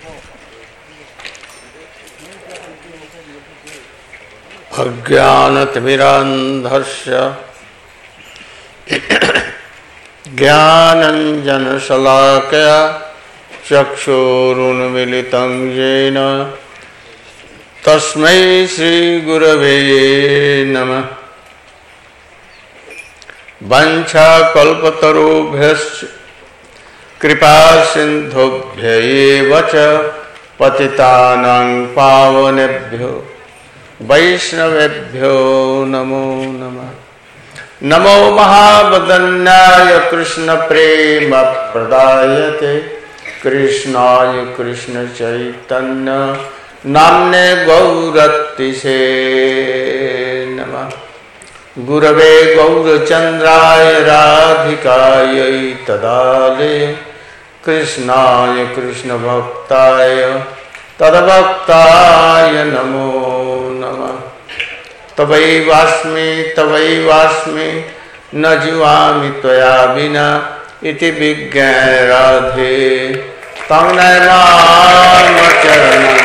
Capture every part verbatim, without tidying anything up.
अज्ञानतिमिरान्धस्य ज्ञानञ्जनशलाकया चक्षुरुन्मीलितं येन तस्मै श्रीगुरवे नमः। वंशाकल्पतरुभ्यश्च कृपासिन्धुभ्य एव च पतितानां पावनेभ्यो वैष्णवेभ्यो नमो नमः। नमो महावदन्याय कृष्ण प्रेम प्रदायते कृष्णाय कृष्ण चैतन्य नाम्ने गौरतिसे नमः। गुरवे गौरचन्द्राय राधिकायै तदाले कृष्णाय कृष्ण भक्ताय तद्भक्ताय नमो नमः। तवैवास्मि तवैवास्मि न जीवामि त्वया विना इति विज्ञाय राधे तं नमामि चरणं।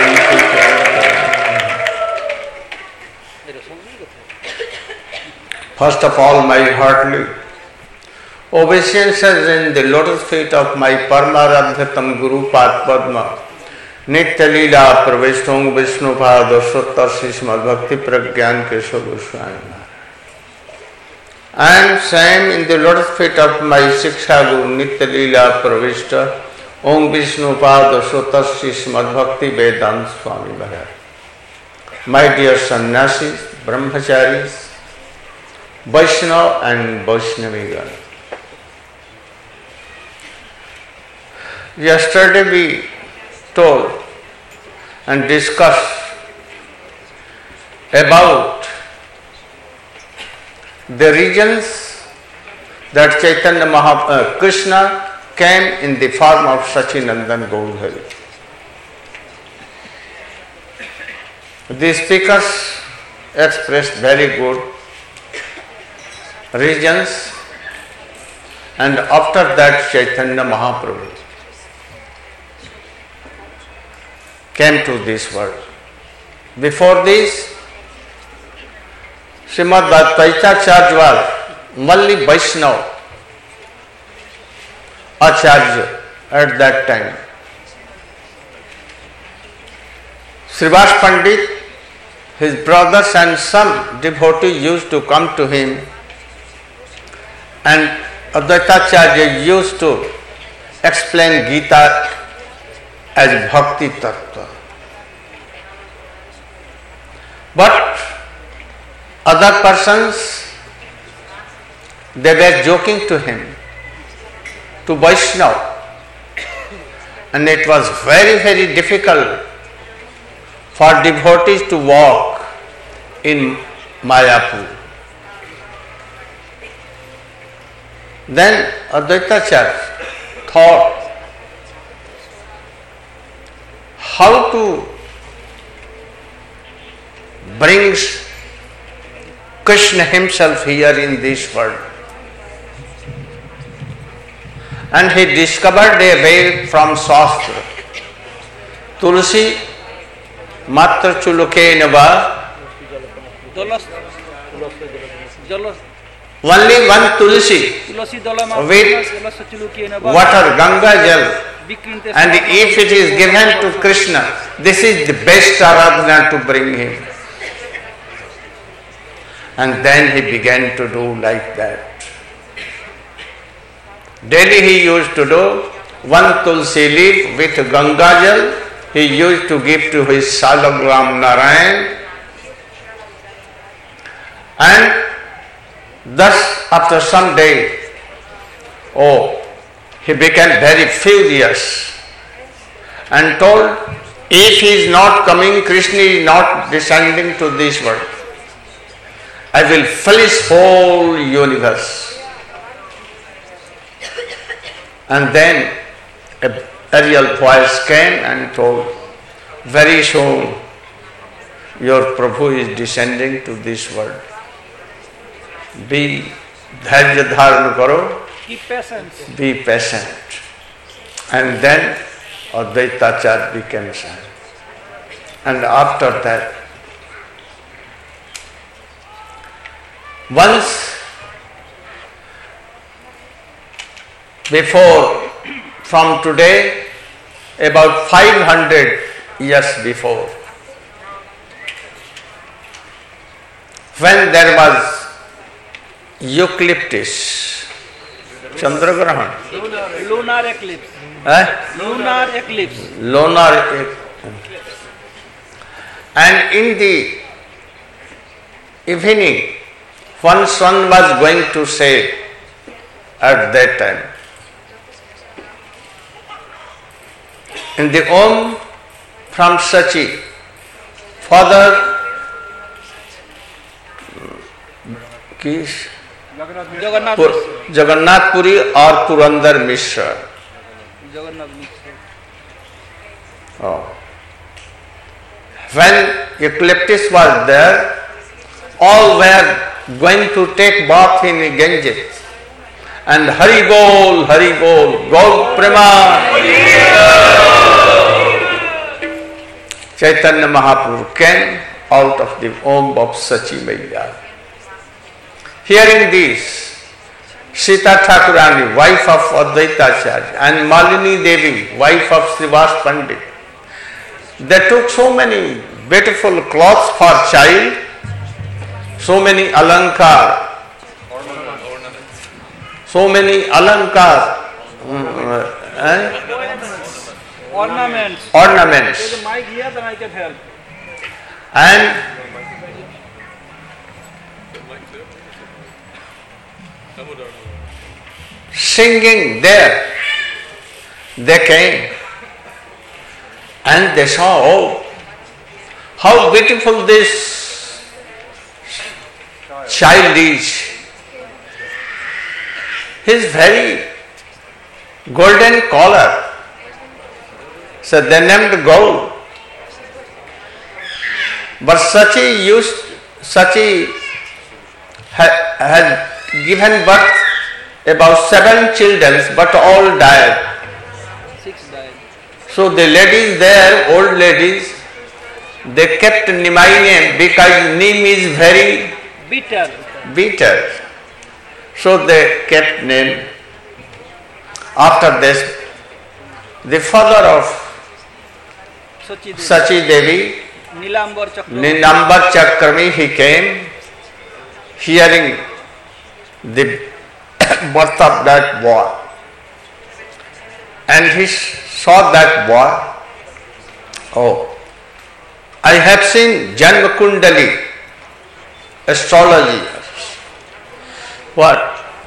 First of all, my heartily obeisances in the lotus feet of my Paramadhyattam Guru Pad Padma, Nitya Leela Praveshtong Vishnupad Sottar Srimad Bhakti Pragyan Keshav Goswami. And same in the lotus feet of my Shiksha Guru Nitya Leela Praveshta Om Vishnupad Sottar Srimad Bhakti Vedanta Swami Maharaj. My dear sannyasis, brahmacharis, Vaishnava and Vaishnavigan. Yesterday we told and discussed about the reasons that Chaitanya Mahaprabhu, uh, Krishna came in the form of Sachinandan Gaudhari. The speakers expressed very good reasons, and after that Chaitanya Mahaprabhu came to this world. Before this, Srimad Advaitacharya was only Vaishnava Acharya at that time. Srivas Pandit, his brothers and some devotees used to come to him, and Advaitacharya used to explain Gita as Bhakti Tattva. But other persons, they were joking to him, to Vaishnava, and it was very, very difficult for devotees to walk in Mayapur. Then Advaitacharya thought how to bring Krishna himself here in this world. And he discovered a way from Shastra. Tulsi matra chulukena va. Only one tulsi with water, Ganga Jal, and if it is given to Krishna, this is the best aradhana to bring him. And then he began to do like that. Daily he used to do one tulsi leaf with Ganga Jal, he used to give to his Salagram Narayan, and thus after some day, oh, he became very furious and told, if he is not coming, Krishna is not descending to this world, I will fill his whole universe. And then a real voice came and told, very soon your Prabhu is descending to this world. Be dharya dharan karo, Keep patient. be patient. And then Advaitacharya became son. And after that, once before, from today, about five hundred years before, when there was Eucalyptus, Chandragrahan, Lunar, lunar eclipse. eh? Lunar eclipse. Lunar eclipse. And in the evening, one sun was going to set at that time. In the Om from Sachi, Father Kish Jagannath Pur- Jagannath Puri or Purandar Mishra. Jagannath Mishra. Oh. When Eucalyptus was there, all were going to take bath in Ganges. And Hari Bol, Hari Bol, Gaur Prema. Chaitanya Mahaprabhu came out of the Om of Sachi Maya. Hearing this, Sita Thakurani, wife of Advaitacharya, and Malini Devi, wife of Srivas Pandit, they took so many beautiful clothes for child, so many alankar, so many alankar, um, eh? Ornaments. ornaments, There's a mic here, then I can help. and singing there. They came and they saw, oh, how beautiful this child is. His very golden collar. So they named Gaur. But Sachi used, Sachi had, had given birth about seven children, but all died. Six died. So the ladies there, old ladies, they kept Nimai name because Nim is very Bitter. bitter. So they kept name. After this, the father of Sachi Devi. Sachi Devi, Nilambar Chakra. Ninambar Chakrami, he came, hearing the birth of that boy. And he saw that boy. Oh, I have seen Janma Kundali, astrology. What?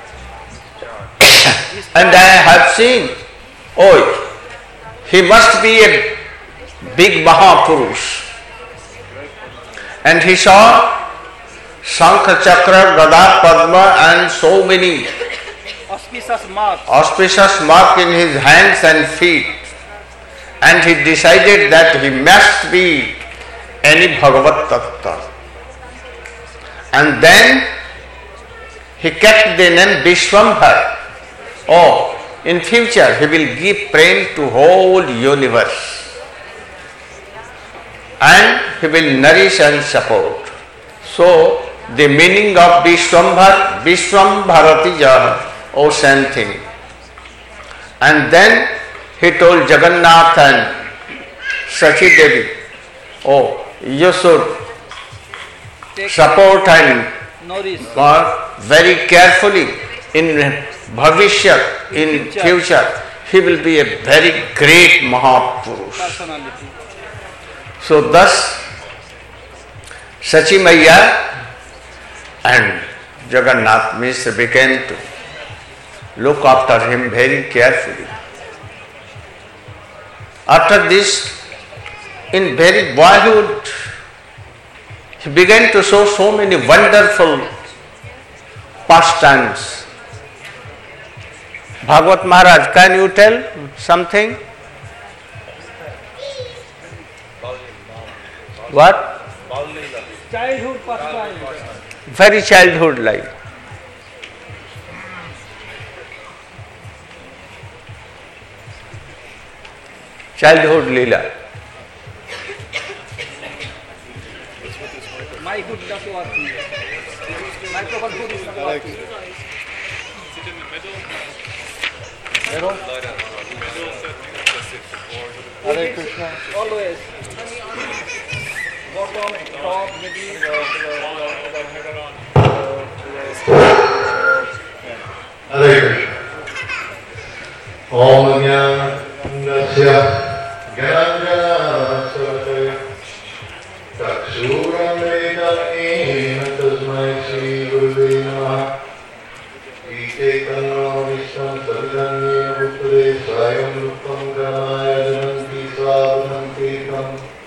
And I have seen, oh, he must be a big Mahapurush. And he saw Shankha Chakra, Gada Padma and so many Auspicious marks. auspicious mark in his hands and feet. And he decided that he must be any Bhagavat Tattva. And then he kept the name Vishwambhar. Oh, in future he will give prem to whole universe. And he will nourish and support. So the meaning of Vishwambhar, Vishwambharati Jaha, oh same thing. And then he told Jagannath and Sachi Devi, oh, you should Take support and nourish. work very carefully in Bhavishyat, in Future. future. He will be a very great Mahapurush. Personality. So thus, Sachi Maya and Jagannath Mishra began to look after him very carefully. After this, in very boyhood, he began to show so many wonderful pastimes. Bhagavat Maharaj, can you tell something? What? Childhood pastime. Very childhood like. childhood Leela. My hood does working. Microphone hood is not working. Middle? Hare Krishna. Always. Bottom, top, middle. Hare Krishna. Om Jnanasya Gyananjana Chaksuram Vedamena Tasmai Shri Gurave Namaha Ite Kanno Vishram Sarvanyena Bhuttare Swayam Rupam Granaya Jananti Svavananti Tam.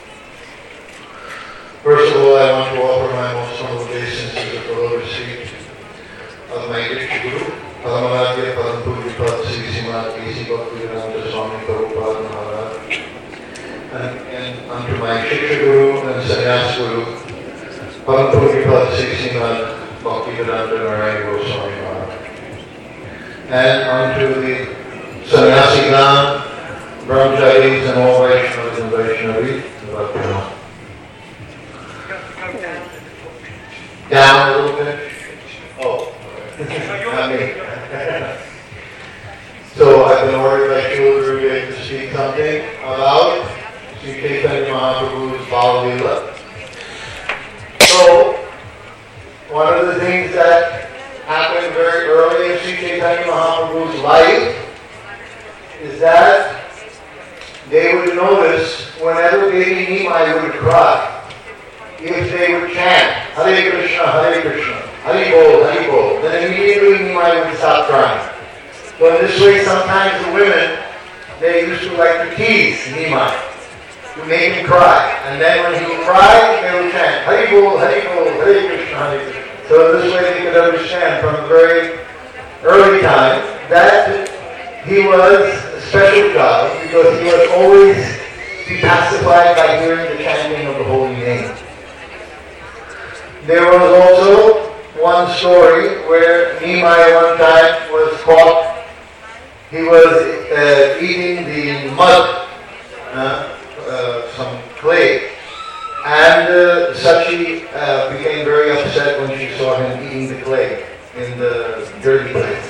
First of all, I want to offer my most humble obeisances to the Lord Sri of my Diksha Guru, Paramaradhya Parampurvipad Sri Srimad Kesi Bhaktivedanta Swami Prabhupada Maharaj, and, and unto my Shiksha Guru and Sannyas Guru, Parampurvipad Sri Srimad Bhaktivedanta Narayana Goswami Maharaj, and unto the Sannyasigam, Brahmacharis and all Vaishnavas and Vaishnavis, Bhaktivedanta. Down a little bit. Oh, not me. So I've been ordered by Srila Gurudev to speak something about Sri Chaitanya Mahaprabhu's Bala Leela. So one of the things that happened very early in Sri Chaitanya Mahaprabhu's life is that they would notice whenever baby Nimai would cry, if they would chant Hare Krishna, Hare Krishna, Hari Bol, Hari Bol, then immediately Nimai would stop crying. So in this way, sometimes the women, they used to like to tease Nimai, to make him cry. And then when he would cry, they would chant Hari Bol, Hari Bol, Hare Krishna, Hare Krishna. So in this way they could understand from a very early time that he was a special child because he was always be pacified by hearing the chanting of the holy name. There was also one story where Nimai one time was caught. He was uh, eating the mud, uh, uh, some clay, and uh, Sachi uh, became very upset when she saw him eating the clay in the dirty place.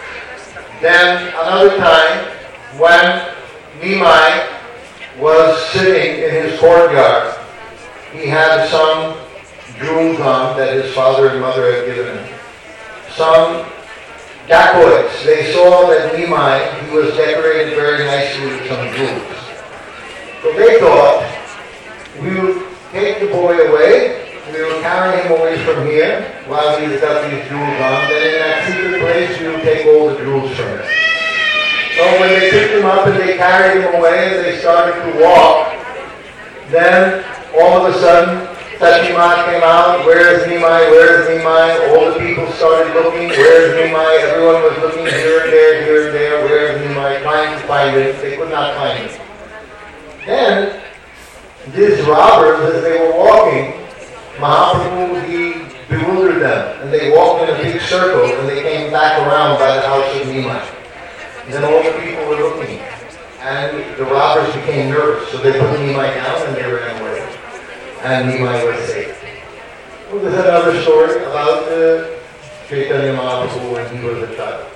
Then another time, when Nimai was sitting in his courtyard, he had some jewels on that his father and mother had given him. Some dacoits, they saw that Nimai, he was decorated very nicely with some jewels. So they thought, we will take the boy away, we will carry him away from here while he's got these jewels on, then in that secret place we will take all the jewels from him. So when they picked him up and they carried him away and they started to walk, then all of a sudden Sachima came out, where is Nimai, where is Nimai? All the people started looking, where is Nimai? Everyone was looking here and there, here and there, where is Nimai? Trying to find him. They could not find him. Then, these robbers, as they were walking, Mahaprabhu, he bewildered them. And they walked in a big circle and they came back around by the house of Nimai. And then all the people were looking. And the robbers became nervous, so they put Nimai down and they ran away. And Nimai was safe. Well, there's another story about uh, Chaitanya Mahaprabhu when he was a child.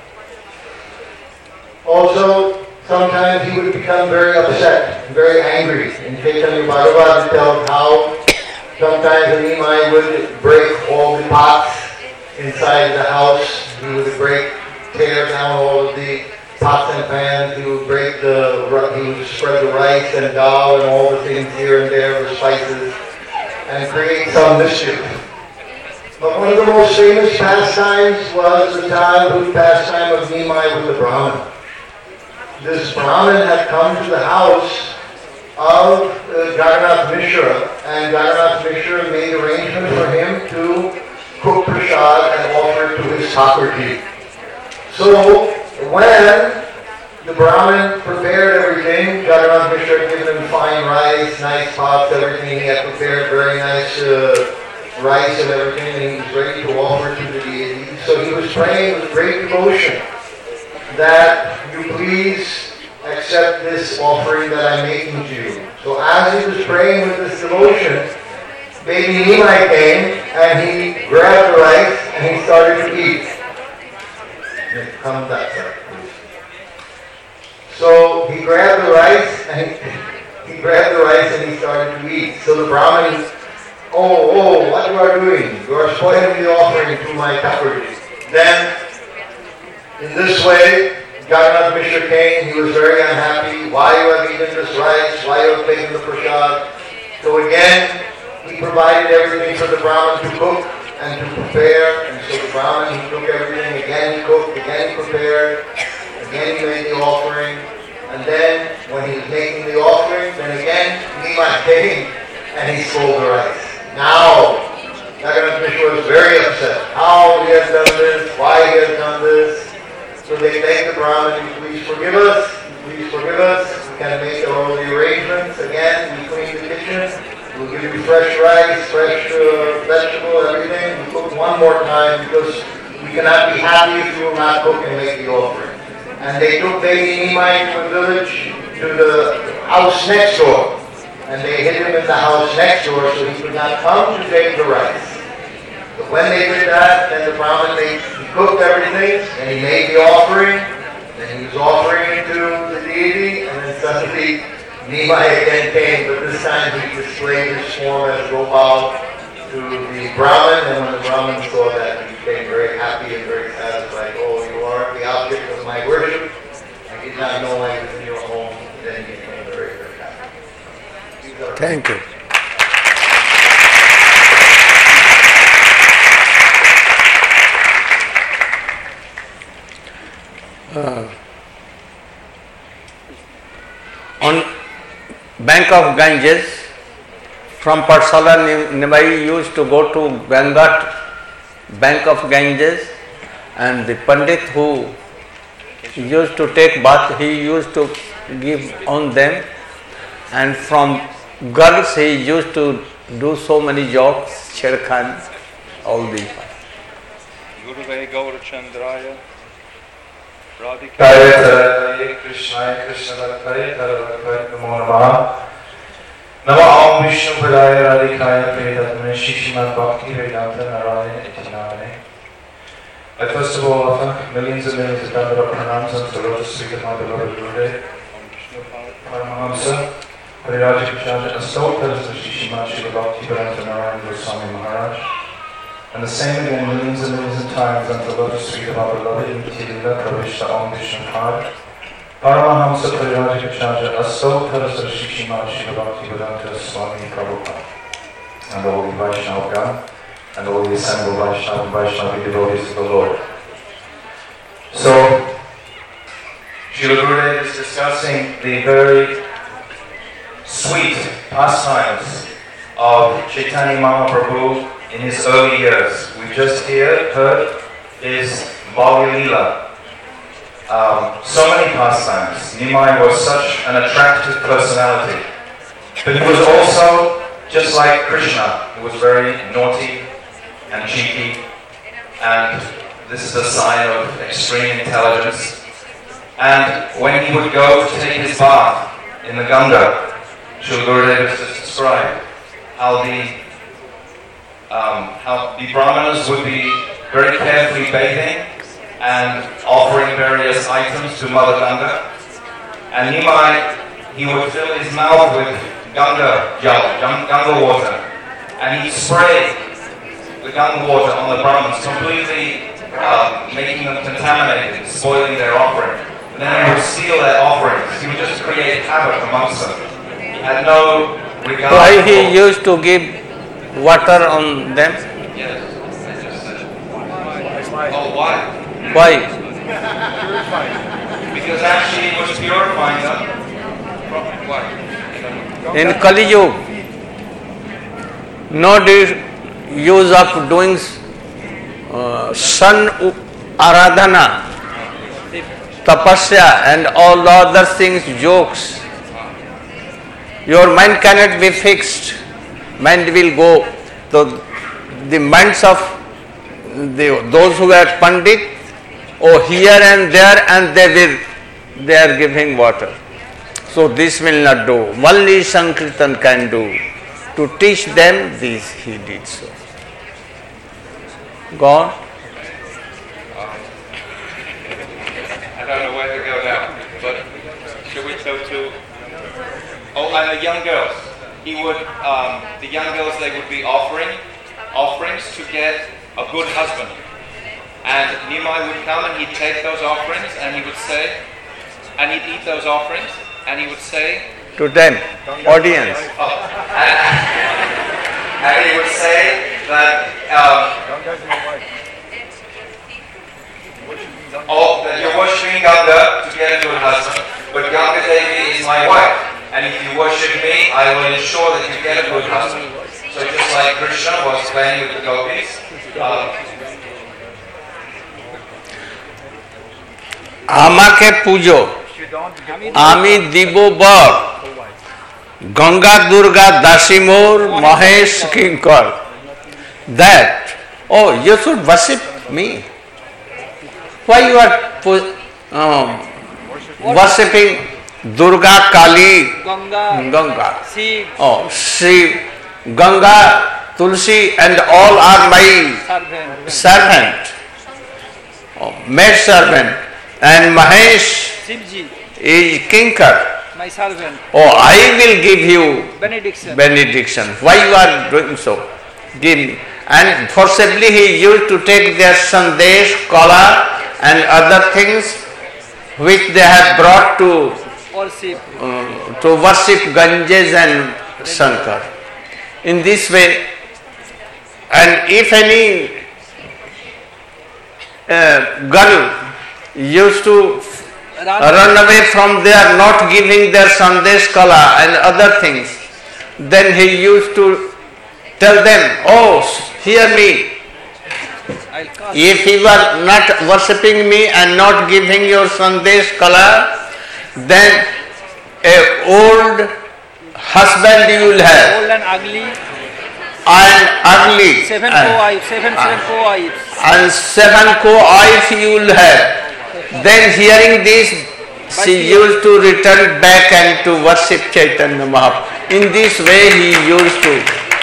Also, sometimes he would become very upset, very angry. In Chaitanya Bhagavad tells how sometimes Nimai would break all the pots inside the house. He would break, tear down all of the pots and pans. He would break the, he would spread the rice and dal and all the things here and there, the spices, and create some mischief. But one of the most famous pastimes was the childhood pastime of Nimai with the Brahmin. This Brahmin had come to the house of uh, Jagannath Mishra, and Jagannath Mishra made arrangements for him to cook prasad and offer it to his Thakurji. So when the Brahmin prepared everything, Jagannath Mishra had given him fine rice, nice pots, everything. He had prepared very nice uh, rice and everything, and he was ready to offer it to the deity. So he was praying with great devotion that you please accept this offering that I'm making to you. So as he was praying with this devotion, baby Nimai came and he grabbed the rice and he started to eat. Come that side, please. So he grabbed the rice and he, he grabbed the rice and he started to eat. So the Brahmin, oh, oh, what you are doing? You are spoiling the offering to my Thakurji. Then, in this way, Jagannath Mishra came. He was very unhappy. Why you have eaten this rice? Why you have taken the prasad? So again, he provided everything for the Brahmin to cook and to prepare. And so the Brahmin, he took everything. Again he cooked. Again he prepared. Again he made the offering. And then, when he was making the offering, then again, Nimai came and he stole the rice. Now, Jagannath Mishra was very upset. How he has done this, why he has done this. So they begged the Brahmin, please forgive us, please forgive us. We can make all the arrangements. Again, we clean the kitchen. We'll give you fresh rice, fresh uh, vegetable, everything. We cook one more time because we cannot be happy if you will not cook and make the offering. And they took baby Nimai to the village, to the house next door. And they hid him in the house next door so he could not come to take the rice. But when they did that, then the Brahmin made, he cooked everything, and he made the offering, and he was offering it to the deity, and then suddenly Nimai again came, but this time he displayed his form as Gopal to the Brahmin, and when the Brahmin saw that, he became very happy and very satisfied. Oh, you are the object of my worship. I did not know I was in your home. Then he became very, very happy. Thank you. Uh, on bank of Ganges, from Parsala, Nimai used to go to Gangat, bank of Ganges, and the Pandit who used to take bath, he used to give on them, and from girls he used to do so many jokes, Sher Khan, all these. Guruvai Gaurachandraya, Radhikaya Krishna Krishna Bhaktaya Taravakaya Namo Namaha. Nama Om Vishnu Padaya Radhikaya Predatmane Shishimad Bhakti Vedanta Narayana Itinamane. I first of all offer millions and millions of Dandara pranams unto the lotus feet of my beloved Gurudev, Paramahamsa, Pariraja Kachandra, and so tells the Shishimad Srila Bhakti Vedanta Narayana Goswami Maharaj. And the same again millions and millions of times unto the lotus feet of our beloved Nitya-lila Pravishta Om Vishnu Pad, Paramahamsa Pariraja Kachandra, as so tells the Shishimad Srila Bhakti Vedanta Swami Prabhupada, and all the Vaishnava Gam, and all the assembled Vaishnava and Vaishnavi devotees of the Lord. So, Srila Gurudev is discussing the very sweet pastimes of Chaitanya Mahaprabhu in his early years. We've just here heard his Balya Leela. Um, so many pastimes. Nimai was such an attractive personality. But he was also, just like Krishna, he was very naughty and cheeky, and this is a sign of extreme intelligence. And when he would go to take his bath in the Ganga, Srila Gurudev has just described how the um, how the Brahmanas would be very carefully bathing and offering various items to Mother Ganga. And Nimai, he would fill his mouth with Ganga jal, Ganga water, and he'd spray the Ganga water on the Brahmins, completely uh, making them contaminated, spoiling their offering. And then he would steal their offerings. He would just create havoc amongst them. He had no regard. Why he used to give water on them? Yes, I just said it. Oh, why? Why? Because actually he was purifying them. Why? In Kali Yuga, no use of doing uh, sun aradhana, tapasya and all the other things, jokes. Your mind cannot be fixed. Mind will go. So the minds of the, those who are Pandit, oh, here and there, and they will, they are giving water. So this will not do. Only Sankirtan can do. To teach them this, he did so. Go on. I don't know where to go now, but should we go to... Oh, and the young girls. He would, um, the young girls, they would be offering offerings to get a good husband. And Nimai would come and he'd take those offerings and he would say, and he'd eat those offerings, and he would say... To them, audience. Oh, and, and he would say that... Um, oh, that you're worshipping Ganga to get a good husband, but Ganga Devi is my wife, and if you worship me, I will ensure that you get a good husband. So just like Krishna was playing with the gopis, um, আমাকে পুজো আমি দিব বর গঙ্গা দুর্গা দাসী মোর মহেশ কিঙ্কর that oh you should worship me. Why you are um, worshipping Durga, Kali, Ganga, Ganga. Shiv, Oh, Shiv, Ganga, Tulsi and all are my servant, servant, oh, maid servant, and Mahesh Shivji, is Kinkar. my servant, Oh, I will give you benediction. benediction. Why you are doing so? Give me. And forcibly he used to take their sandesh, kola and other things which they have brought to Worship. uh, to worship Ganges and Shankar. In this way, and if any uh, girl used to Run, run away from there, not giving their sandesh kala and other things, then he used to tell them, oh, hear me, I'll cast. if you are not worshipping me and not giving your sandesh kala, then a old husband you will have Old and ugly, and ugly seven and, co-wives, seven, seven co-wives. and seven co-wives you will have. Then hearing this, she used to return back and to worship Chaitanya Mahaprabhu. In this way he used to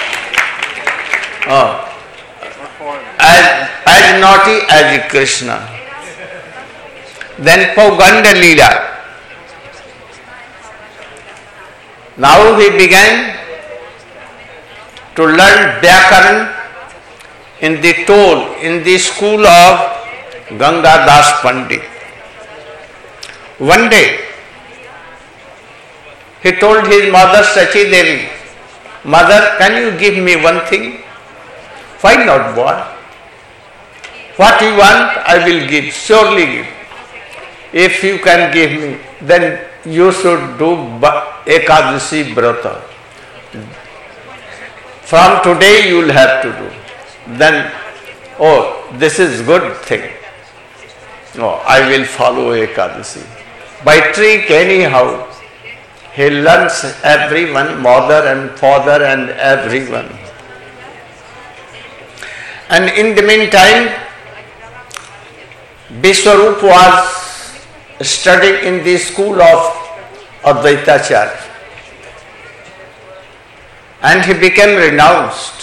oh, as, as naughty as Krishna. Then Pauganda Leela. Now he began to learn Vyakaran in the toll, in the school of Ganga Das Pandit. One day, he told his mother Sachi Devi, Mother, can you give me one thing? Why not, boy? What you want, I will give, surely give. If you can give me, then you should do Ekadasi Brata. From today you will have to do. Then, oh, this is good thing. Oh, I will follow Ekadasi. By trick anyhow, he learns everyone, mother and father and everyone. And in the meantime, Vishwarup was studying in the school of Advaitacharya. And he became renounced.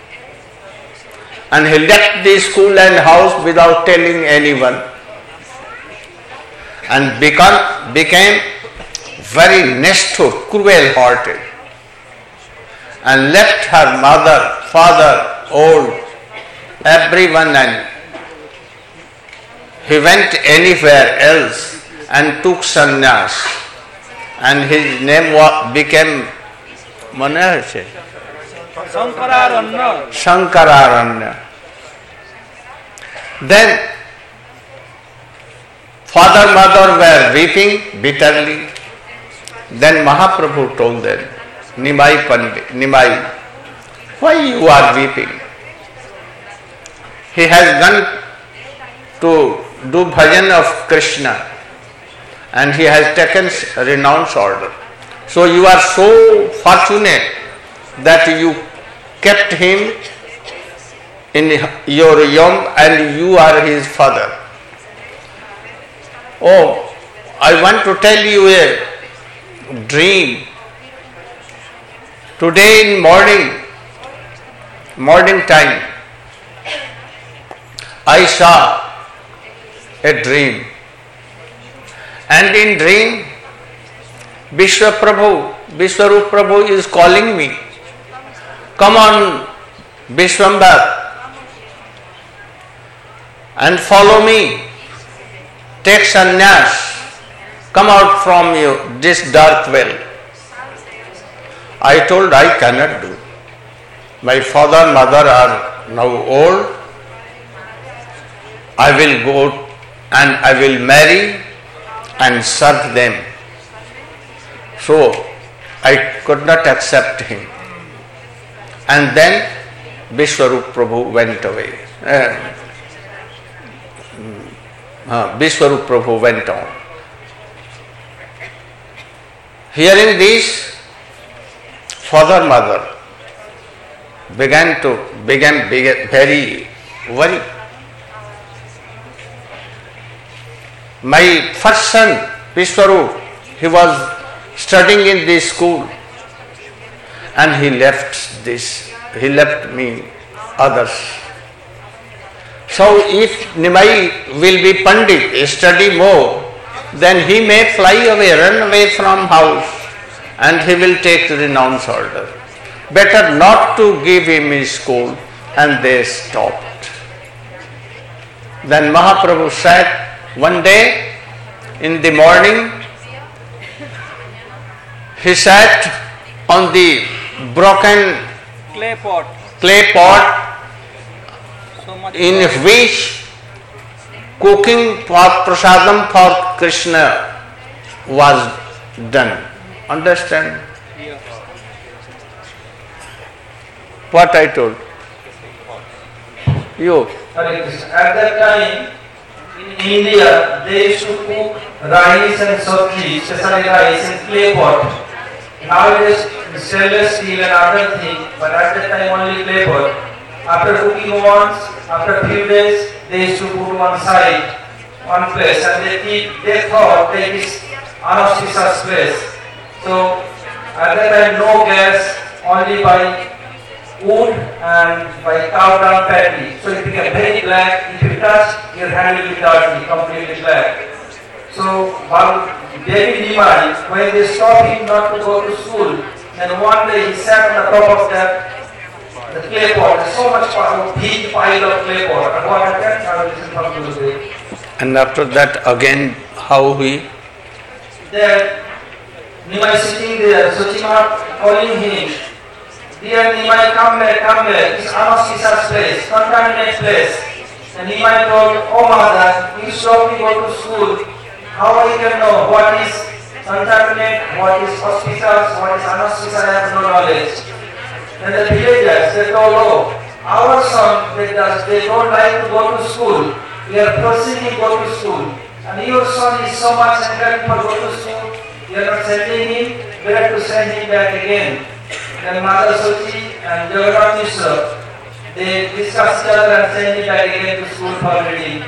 And he left the school and house without telling anyone. And become, became very nestor, cruel-hearted. And left her mother, father, old, everyone, and he went anywhere else and took sannyas. And his name was, became Manahache. Sankararanya. Sankararanya. Then father, mother were weeping bitterly. Then Mahaprabhu told them, Nimai Pandit, Nimai, why you are weeping? He has gone to do bhajan of Krishna and he has taken renounce order. So you are so fortunate that you kept him in your yom and you are his father. Oh, I want to tell you a dream. Today in morning, morning time, I saw a dream. And in dream, Vishwa Prabhu, Vishwarup Prabhu is calling me. Come on, Vishwambar, and follow me. Take sannyas. Come out from you, this dark well. I told I cannot do. My father and mother are now old. I will go and I will marry and serve them. So I could not accept him. And then Vishwarup Prabhu went away. Uh, uh, Vishwarup Prabhu went on. Hearing this, father mother began to began, began very worried. My first son, Vishwarup, he was studying in this school and he left this, he left me, others. So if Nimai will be Pandit, study more, then he may fly away, run away from house and he will take the renounce order. Better not to give him his school, and they stopped. Then Mahaprabhu said, one day in the morning, he sat on the broken Clay pot. clay pot So much in pot. which cooking for prasadam for Krishna was done. Understand Yeah. what I told? You. Hare Krishna. At that time, in India, they used to cook rice and sabji, especially rice in clay pot. Nowadays, stainless steel and other things, but at that time only clay pot. After cooking once, after a few days, they used to put one side, one place, and they keep, they thought that it is inauspicious place. So at that time, no gas, only by wood and by cow dung patty. So it became very black. If you touch, your hand will be dirty, completely black. So while Devi Nimai, when they stopped him not to go to school, then one day he sat on the top of that the clay pot. There's so much power, big pile of clay pot. And what happened? I will listen from Gurudev. And after that again how he? Then Nimai sitting there, Suchima calling him, dear Nimai, come back, come back. It's inauspicious place, contaminated place. And Nimai told, oh mother, you stop me go to school. How I can know what is contaminated, what is auspicious, what is inauspicious? I have no knowledge. And the villagers, they told, oh, our son, they, does, they don't like to go to school. We are forcing him to go to school. And your son is so much angry for go to school. You are not sending him, we have to send him back again. Then Mother Suchi and Jagannath Mishra, they discuss each other and send him back again to school for reading.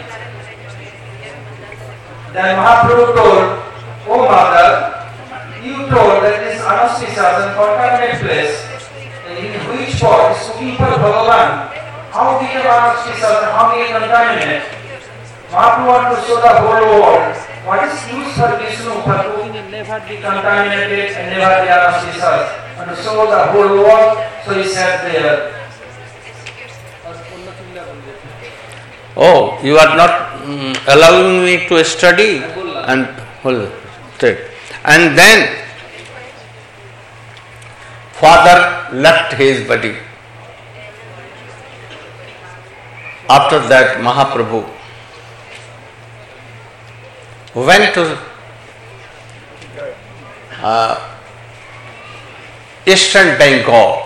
Then Mahaprabhu told, oh mother, you told that this inauspicious and contaminated place, in which pot is cooking for Bhagavan, how became inauspicious and how became contaminated? Mahaprabhu want to show the whole world what is used for Vishnu for cooking and never be contaminated and never be inauspicious. And to show the whole world, so he sat there. Oh, you are not mm, allowing me to study and hold it. And then father left his body. After that Mahaprabhu went to uh, eastern Bengal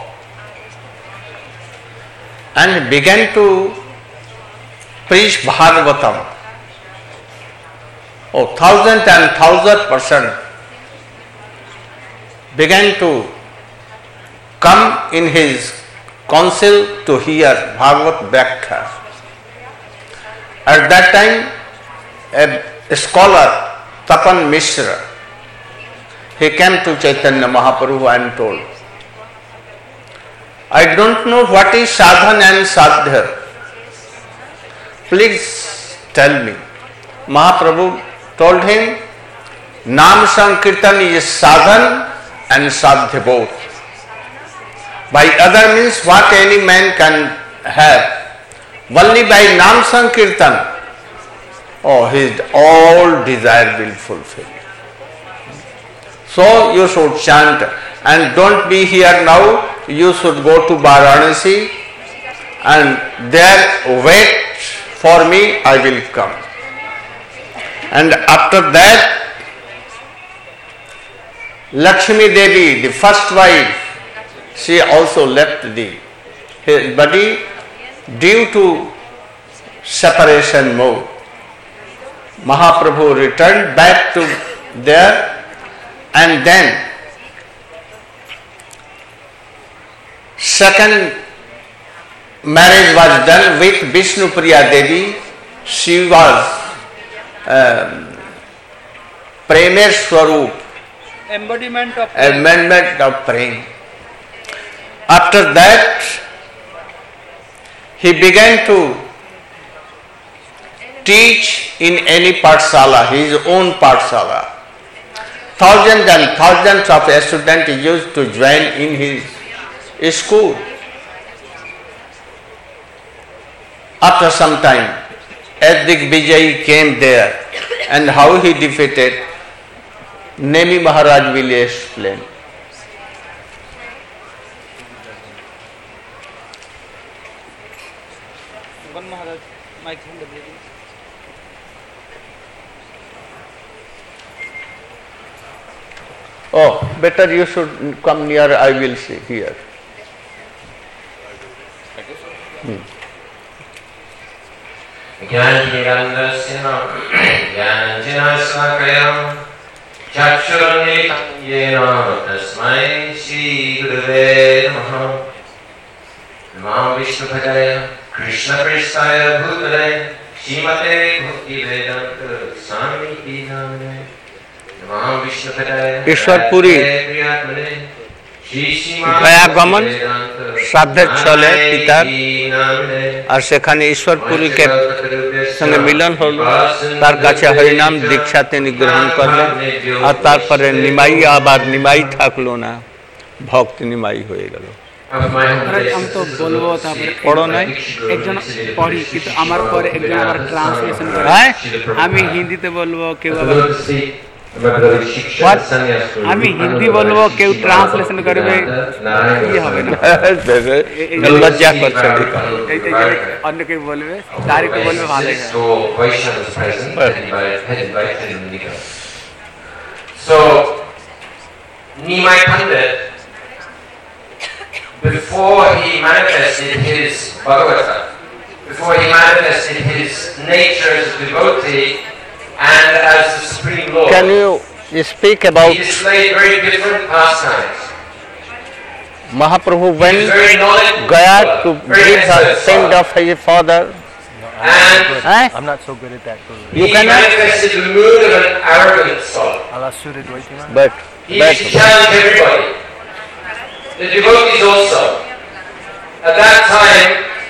and began to preach Bhagavatam. Oh, thousand and thousand percent began to come in his council to hear Bhagavat Bhakta. At that time, a, a scholar, Tapan Mishra, he came to Chaitanya Mahaprabhu and told, I don't know what is sadhan and sadhya. Please tell me. Mahaprabhu told him, Nam Sankirtan is sadhan and sadhya both. By other means what any man can have, only by Nam Sankirtan, oh, his all desire will fulfill. So you should chant, and don't be here now, you should go to Varanasi and there wait for me, I will come. And after that, Lakshmi Devi, the first wife, she also left the his body due to separation mode. Mahaprabhu returned back to there, and then second marriage was done with Vishnupriya Devi. She was um, Premer Swarup, embodiment of amendment of prem. After that, he began to teach in any Pathsala, his own Pathsala. Thousands and thousands of students used to join in his school. After some time, Addik Vijay came there, and how he defeated, Nemi Maharaj will explain. One Maharaj, mic from the baby. Oh, better you should come near, I will see here. Hmm. Jnanirandasya Jnanjinasakayam Chakshuranitam Yena Tasmai Shri Gurave Namaha Namah Vishnupadaya Krishna Pristaya Bhutale Shrimate Bhakti Vedanta Swami Namane Namah Vishnupadaya Ishwarpuri गया गमन श्राद्धের চলে পিতার আর সেখানে ঈশ্বরপুরী কে সঙ্গে মিলন হলো তার কাছে হরিনাম দীক্ষা তিনি গ্রহণ করলেন আর তারপরে নিমাই আবার নিমাই থাকলো না ভক্ত নিমাই হয়ে গেল আমি তো বলবো তারপরে পড়ো নাই একজন পড়ি কিন্তু আমার পরে একজন আবার ট্রান্সলেশন করে আমি হিন্দিতে বলবো কেউ আবার আমি হিন্দি বলবো কেউ ট্রান্সলেশন করবে কি হবে না লজ্জা করছে অন্য কেউ বলবে তার একটু বলবে ভালো So Nimai Pandit, before he manifested his Bhagavata, before he manifested his nature as a devotee and as the Supreme Lord, can you speak about he displayed very different pastimes. Mahaprabhu went Gaya to give the saint of his father. And Eh? I'm not so good at that. You he cannot, manifested the mood of an arrogant soul. but He but used to challenge everybody. The devotees also. At that time,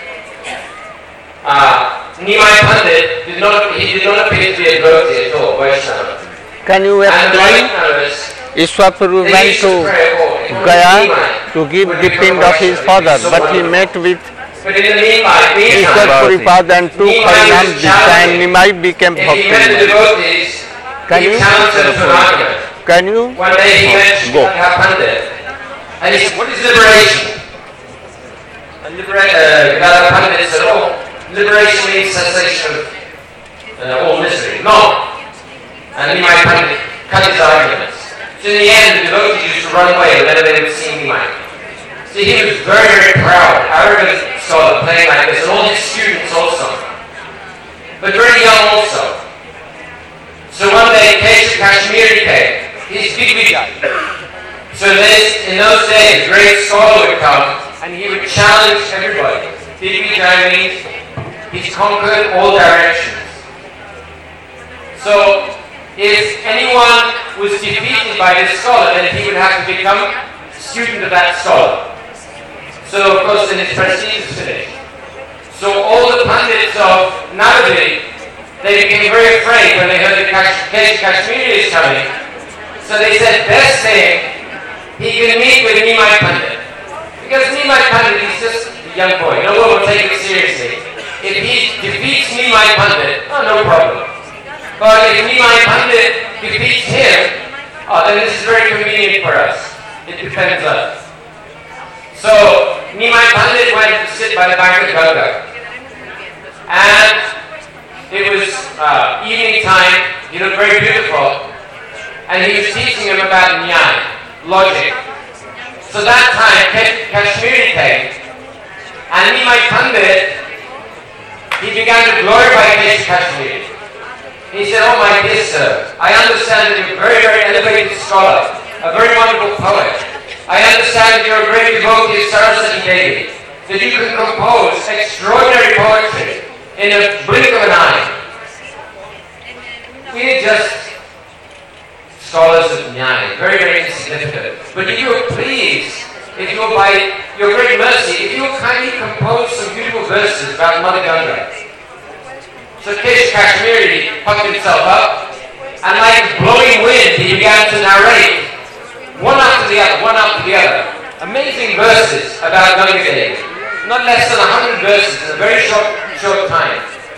uh, Nimai Pandit did not, he did not appear to be a devotee at all, Vaishnava. can you And the explain? Vaishnavas, Ishwarpuru they went used to to pray, oh, Gaya Nimai to give would the become pind a of his Vaishnava. father, He's so but he wonderful. met with But in the meanwhile, meantime, Ishwarpuri father and took Nimai Harinam was Dikha and challenging. Nimai became If he met the Bhakti. devotees, Can he you- challenged them to an argument. Can you? One day he met Go. Ganga Pandit, and he said, what is liberation? And libera- uh, Ganga Pandit said, oh, liberation means cessation of uh, all misery. No. And Nimai Pandit cut his arguments. So in the end, the devotees used to run away whenever they would see Nimai. See, he was very, very proud, arrogant scholar playing like this, and all his students also. But very young also. So one day, Keshav Kashmiri came. He's big Vijay. So this, in those days, a great scholar would come, and he would challenge everybody. Big Vijay means he's conquered all directions. So if anyone was defeated by this scholar, then he would have to become a student of that scholar. So, of course, then his prestige is finished. So all the pundits of Navadvip, they became very afraid when they heard that Keshe Kashmiri is coming. So they said, best thing, he can meet with Nimai Pandit. Because Nimai Pandit, he's just a young boy. No one will take it seriously. If he defeats Nimai Pandit, oh, no problem. But if Nimai Pandit defeats him, oh, then this is very convenient for us. It depends on us. So Nimai Pandit went to sit by the bank of Ganga. And it was uh, evening time. He looked very beautiful. And he was teaching him about Nyaya, logic. So that time, Kashmiri came, and Nimai Pandit, he began to glorify Keshe Kashmiri. He said, oh my dear sir, I understand that you're a very, very elevated scholar, a very wonderful poet. I understand that you're a great devotee of Saraswati Devi, that you can compose extraordinary poetry in a blink of an eye. We just scholars of Nyaya, very, very insignificant. But if you would please, if you would by your great mercy, if you would kindly compose some beautiful verses about Mother Ganga. So Keshe Kashmiri puffed himself up, and like blowing wind, he began to narrate, one after the other, one after the other, amazing verses about Ganga Devi. Not less than a hundred verses in a very short, short time.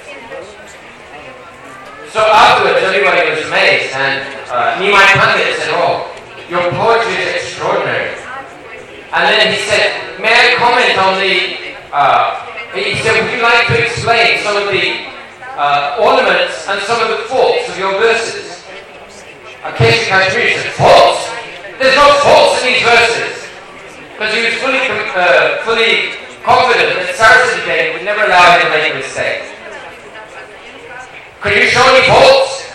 So afterwards, everybody was amazed, and uh, Nimai Pandit said, oh, your poetry is extraordinary. And then he said, may I comment on the, uh, he said, would you like to explain some of the uh, ornaments and some of the faults of your verses? Uh, Keshe Kashmiri said, faults? There's no faults in these verses. Because he was fully, uh, fully confident that Saraswati Devi would never allow him to make a mistake. Could you show any faults?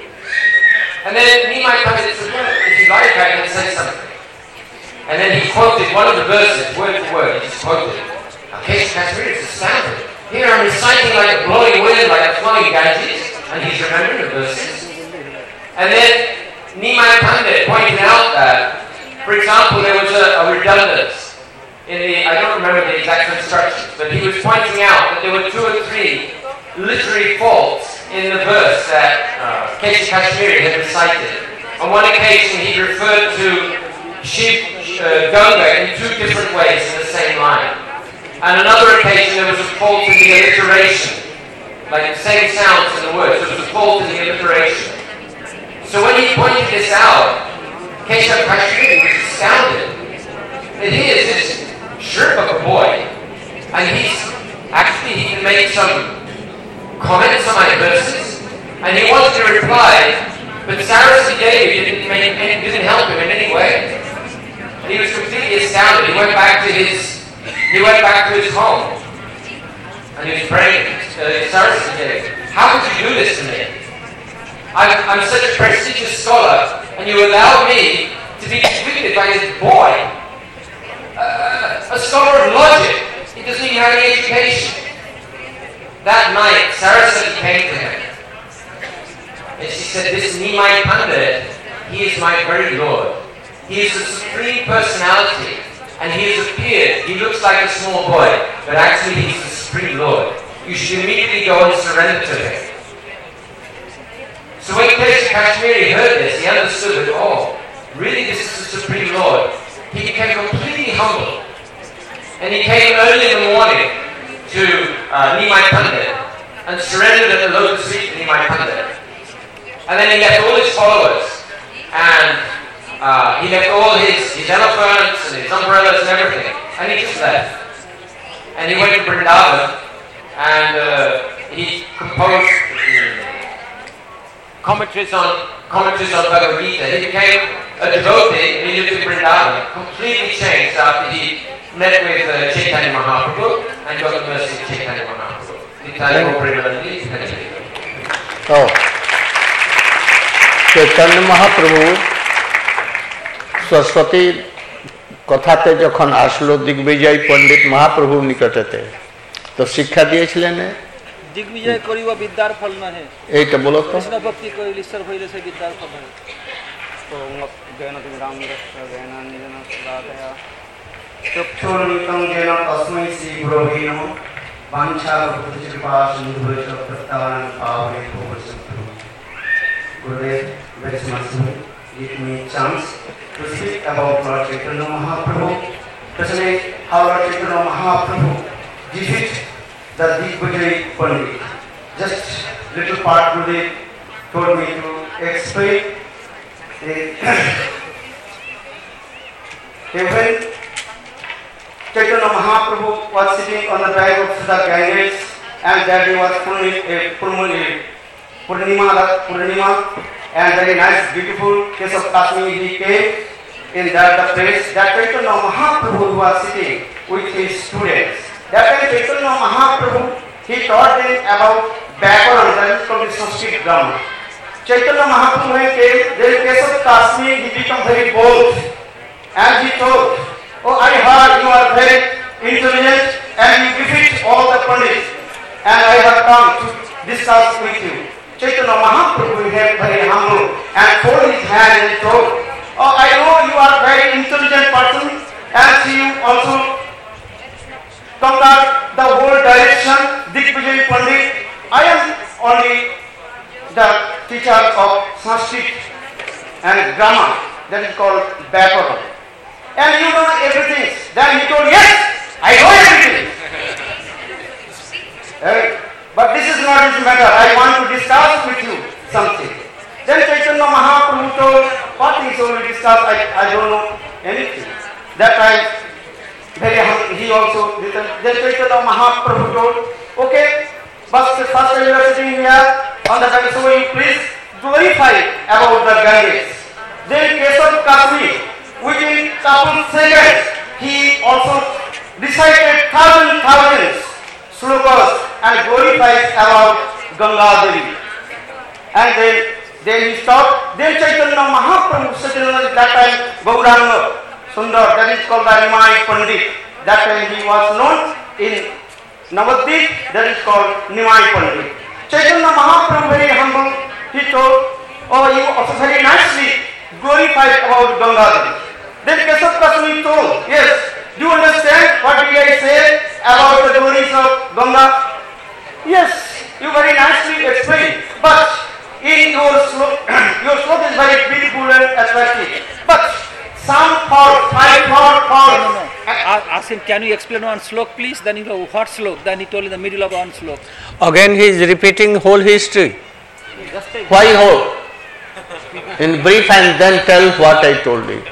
And then Nimai Pandit said, well, if you like, I can say something. And then he quoted one of the verses, word for word, he just quoted. Now Keshe Kashmiri is astounded. Here I'm reciting like a blowing wind, like a flowing Ganges, and he's remembering the verses. And then Nimai Pandit pointed out that, for example, there was a, a redundance in the, I don't remember the exact instructions, but he was pointing out that there were two or three literary faults in the verse that uh, Keshe Kashmiri had recited. On one occasion he referred to Shiv uh, Ganga in two different ways in the same line. And another occasion there was a fault in the alliteration, like the same sounds in the words, there was a fault in the alliteration. So when he pointed this out, Keshe Kashmiri was astounded that he is this Sherpa boy, and he's actually, he can make some comments on my verses, and he wanted to reply, but Saraswati Devi didn't, make, didn't help him in any way. He was completely astounded. He went back to his, he went back to his home, and he was praying, uh, Saraswati Devi, how could you do this to me? I'm, I'm such a prestigious scholar, and you allow me to be treated by this boy, uh, a scholar of logic. He doesn't even have any education. That night, Saraswati came to him, and she said, this Nimai Pandit, he is my very Lord. He is the supreme personality, and he has appeared. He looks like a small boy, but actually he's the supreme Lord. You should immediately go and surrender to him. So when Keshe Kashmiri heard this, he understood that, oh, really this is the supreme Lord. He became completely humble, and he came early in the morning to uh, Nimai Pandit and surrendered at the lotus feet to Nimai Pandit. And then he left all his followers, and uh, he left all his, his elephants and his umbrellas and everything, and he just left. And he went to Vrindavan, and uh, he composed uh, commentaries on commentaries on Bhagavad Gita. He became a devotee, and he lived in Vrindavan, completely changed after he met with uh, Chaitanya Mahaprabhu and got the mercy of Chaitanya Mahaprabhu. Oh. Chaitanya Mahaprabhu Saraswati कथाते जखन आसलो दिग्विजय पंडित महाप्रभु निकटते तो शिक्षा दिए दिग्विजय करिवा विद्यार फल नहे এইটা বলো তো। कृष्ण भक्ति करिले ईश्वर भइले से विद्यार फल नहे ओम ज्ञान राम ज्ञानांजन शलाकया चक्षुर्मितं येन तस्मै श्री गुरवे नमः वाञ्छाकल्पतरुकृपा सिन्धुभ्यश्च प्रत्यानं पावनेभ्यो वैष्णवेभ्यो Gurudev, very much give me chance to speak about Lord Chaitanya Mahaprabhu, especially how Lord Chaitanya Mahaprabhu defeated the Digvijay Pandit. Just little part Gurudev told me to explain. When Chaitanya Mahaprabhu was sitting on the bank of the Ganges and that he was Purnima, Purnima, Purnima and very nice, beautiful case of Kashmir he came in that the place that Chaitanya Mahaprabhu was sitting with his students. That time Chaitanya Mahaprabhu he taught them about Vyakaran, that is called the Sanskrit grammar. Chaitanya Mahaprabhu when came, then in case of Kashmir he became very bold and he told, oh I heard you are very intelligent and you defeat all the Pandits and I have come to discuss with you. Chaitanya Mahaprabhu became very humble and folded his hand and told, oh I know you are very intelligent person and you also conquered the whole direction, Digvijay Pandit. I am only the teacher of Sanskrit and grammar, that is called Vyakaran. And you know everything. Then he told, yes, I know everything. uh, but this is not his matter. I want to discuss with you something. Then Chaitanya Mahaprabhu told, what is only discussed? I, I don't know anything. That time, very hungry, he also, then Chaitanya Mahaprabhu told, okay, but first time you are sitting here on the bank, so you please glorify about the Ganges. Then Keshav Kashmir, within couple seconds, he also recited thousand thousands slokas and glorifies about Ganga Devi. And then, then he stopped. Then Chaitanya Mahaprabhu sitting at that time, Gauranga Sundar, that is called the Nimai Pandit. That time he was known in Navadvip, that is called Nimai Pandit. Chaitanya Mahaprabhu very humble, he told, oh you also very nicely glorified about Ganga Devi. Then Keshav Kashmir told, yes, do you understand what did I say about the glories of Ganga? Yes, you very nicely explained, but in your sloka, your sloka is very beautiful and attractive. But some fault, five fault, fault. no, no. Ask him, can you explain one slok please? Then he told, what slok? Then he told in the middle of one slok. Again he is repeating whole history. Why whole? In brief and then tell what I told you.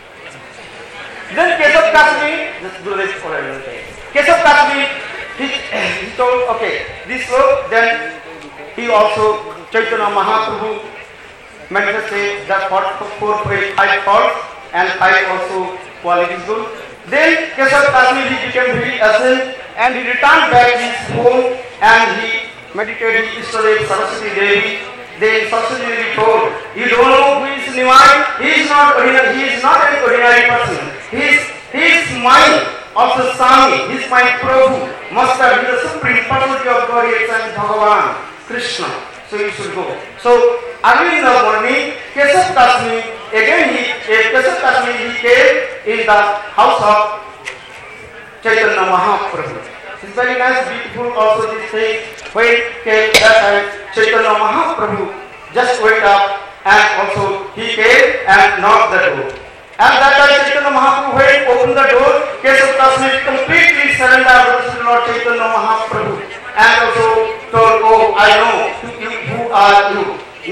Then Keshav Kashmir, just do this for a minute. Keshav Kashmir, he, he told, okay, this slok, then he also, Chaitanya Mahaprabhu manifested that four, four, five faults and five also qualities good. Then Keshav Kashmir, he became very ascent and he returned back his home and he meditated Ishtadev Saraswati Devi. Then Saraswati Devi told, you don't know who is Nimai? He is not ordinary, he is not an ordinary person. He is, he is mine, also Swami, he is my Prabhu, Master, he is the supreme personality of Godhead and Bhagavan, Krishna. So you should go. So early in the morning, Keshav Kashmir, again he, Keshav Kashmir, he came in the house of Chaitanya Mahaprabhu. It's very nice, beautiful also this thing. When came that time, Chaitanya Mahaprabhu just wake up and also he came and knocked the door. And that time Chaitanya Mahaprabhu when opened the door, Keshav Kashmir completely surrendered to Lord Chaitanya Mahaprabhu and also told, oh I know you, who are you.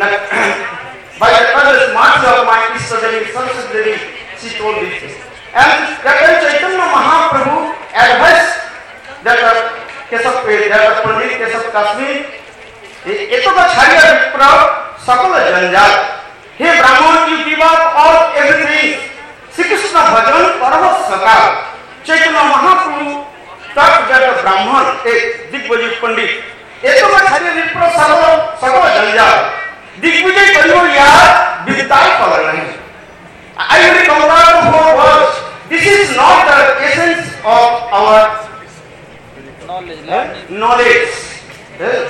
By the colors marks of my Ishtadevi, Saraswati Devi, she told this thing. And that time Chaitanya Mahaprabhu advised that uh, Keshav, that Pandit Keshav Kashmir, Etaka Chariya Vipra, Sakala Janjal. Hey Brahman, you give up all everything. Sri Krishna Bhajan, Parava Sakal. Chaitanya Mahaprabhu taught that the Brahman, a Digvijay Pandit, Etaka Chariya Vipra, Sakala, Sakala Janjal. Digvijay Pandit, yaar, Vidtai Palanahi. I will compare the four words. This is not the essence of our Knowledge, uh, knowledge. Uh,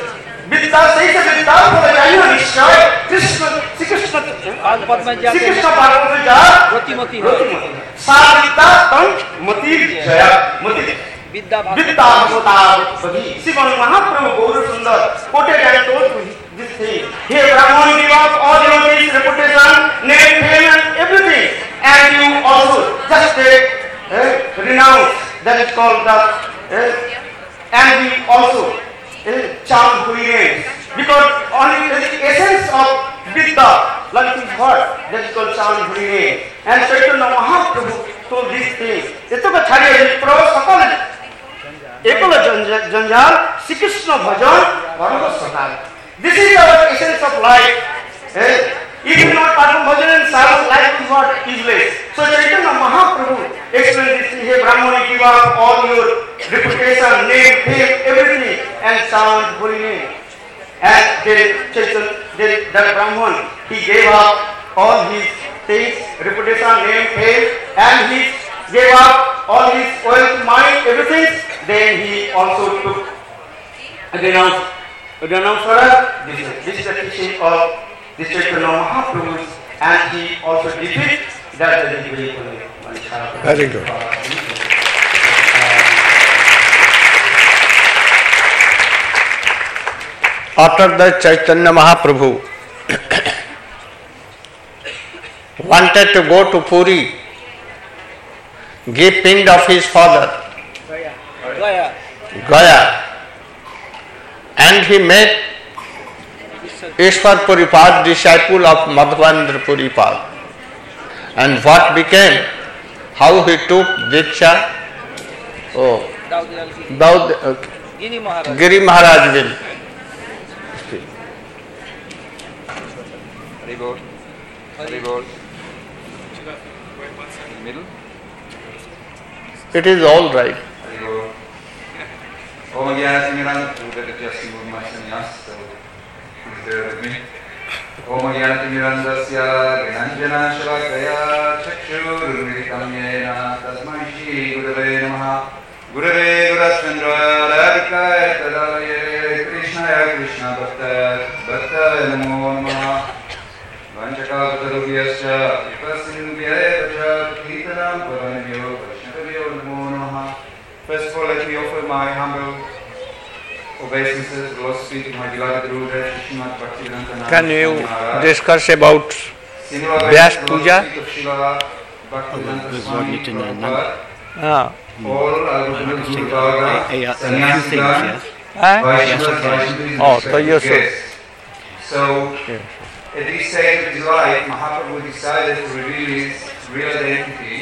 विद्या सही से विद्या बोला जाइए निश्चय कृष्ण श्री कृष्ण पाद पद में जाते श्री कृष्ण पाद में जा रोतिमती रोति साविता तंग मति जया मति विद्या विद्या भगवता बधी श्रीमन महाप्रभु गौर सुंदर quoted and told this thing. Here Brahman give up all your his reputation, name, fame and everything, and you also just take eh, renounce. That is called the eh, and we also eh, chant holy names, because only the essence of Vidya, like his word, that is called chant holy names. And Chaitanya Mahaprabhu told this thing. Ito ka chariya pro sakal ekala janjal Shri Krishna bhajan parama sakal. This is our essence of life. Eh? If you not perform bhajan and service, life is what useless. So Chaitanya Mahaprabhu explained this thing. Hey Brahmani, give up all your reputation, name, fame, everything, and chant holy name. And then Chaitanya, then that Brahman, he gave up all his things, reputation, name, fame, and he gave up all his wealth, mind, everything. Then he also took renounced, renounced for us. This, this is the teaching of the Chaitanya Mahaprabhu, and he also defeated that the very Very good. After that, Chaitanya Mahaprabhu wanted to go to Puri, give pind of his father, Gaya. Gaya, and he met Ishwar Puripad, disciple of Madhvendra Puripad. And what became? How he took Diksha? Oh, Daud, okay. Giri Maharaj. Giri Maharaj will. Haribol. Haribol. Middle. It is all right. Haribol. Om Gyana Timiran, who did just move my sannyas, so he's there with me. Om Gyana Timiran Dasya, Gananjana Shalakaya, Chakshur, Vidikam Yena, Tasmai Shri Gurave Namaha, Gurave Gurasvendra, Radhikaya, Tadavaye, Krishnaya, Krishna Bhakta, Bhakta Namo Namaha, Vanchakapatarubhyascha, Vipasindubhyaya, Kirtanam Pavanabhyo, Vaishnavabhyo Namo Namaha. First of all, let me offer my humble obeisances to the Lord's feet of my beloved Guru, Srimad Bhaktivedanta Narayan. Can you discuss about Vyas Puja? This is what Nityananda. Ah. All are Guru Bhagavad, Sannyasi, Yes. Eh? Vaishnavas, Oh, so you should. So, at this stage of his life, Mahaprabhu decided to reveal his real identity.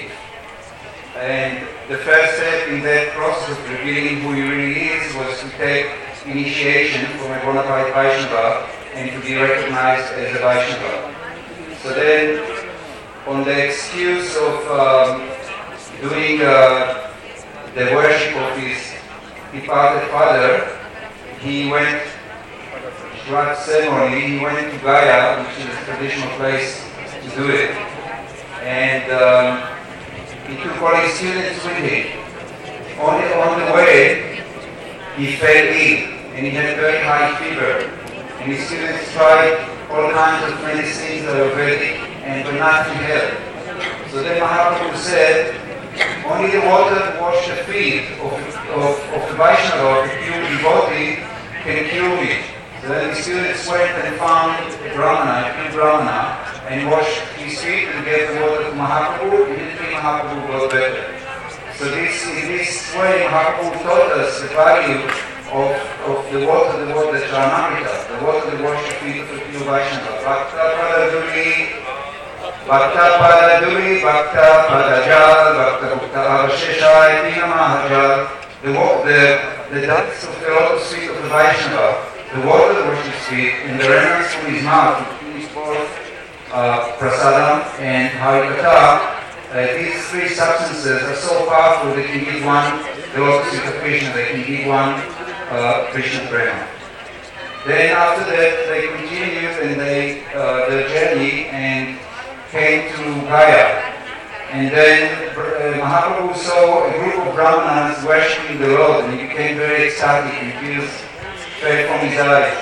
And the first step in that process of revealing who he really is was to take initiation from a bona fide Vaishnava and to be recognized as a Vaishnava. So then, on the excuse of um, doing uh, the worship of his departed father, he went to that ceremony, he went to Gaya, which is a traditional place to do it. And um, he took all his students with him. On the, on the way, he fell ill and he had very high fever. And his students tried all kinds of medicines that were Vedic and but nothing helped. So then Mahaprabhu said, only the water to wash the feet of, of, of the Vaishnava, of the pure devotee, can cure me. So then the students went and found a Brahmana, a pure Brahmana, and washed his feet and gave the water to Mahaprabhu. Immediately Mahaprabhu got better. So this, in this way Mahaprabhu taught us the value of, of the water, the water that Charanamrita, the water that washes the feet of the pure Vaishnava. Bhakta Padaduri, Bhakta Padaduri, Bhakta Padajal, Bhakta Bhakta Avashesha, Etina Mahajal, the, the, the depths of the lotus feet of the Vaishnava, the water that washes his feet, and the remnants from his mouth, which is both uh, prasadam and harikatha. Uh, these three substances are so powerful they can give one the lotus feet of Krishna, they can give one uh, Krishna prema. Then after that they continued and they uh, their journey and came to Gaya. And then uh, Mahaprabhu saw a group of Brahmanas worshipping the Lord and he became very ecstatic and tears fell from his eyes.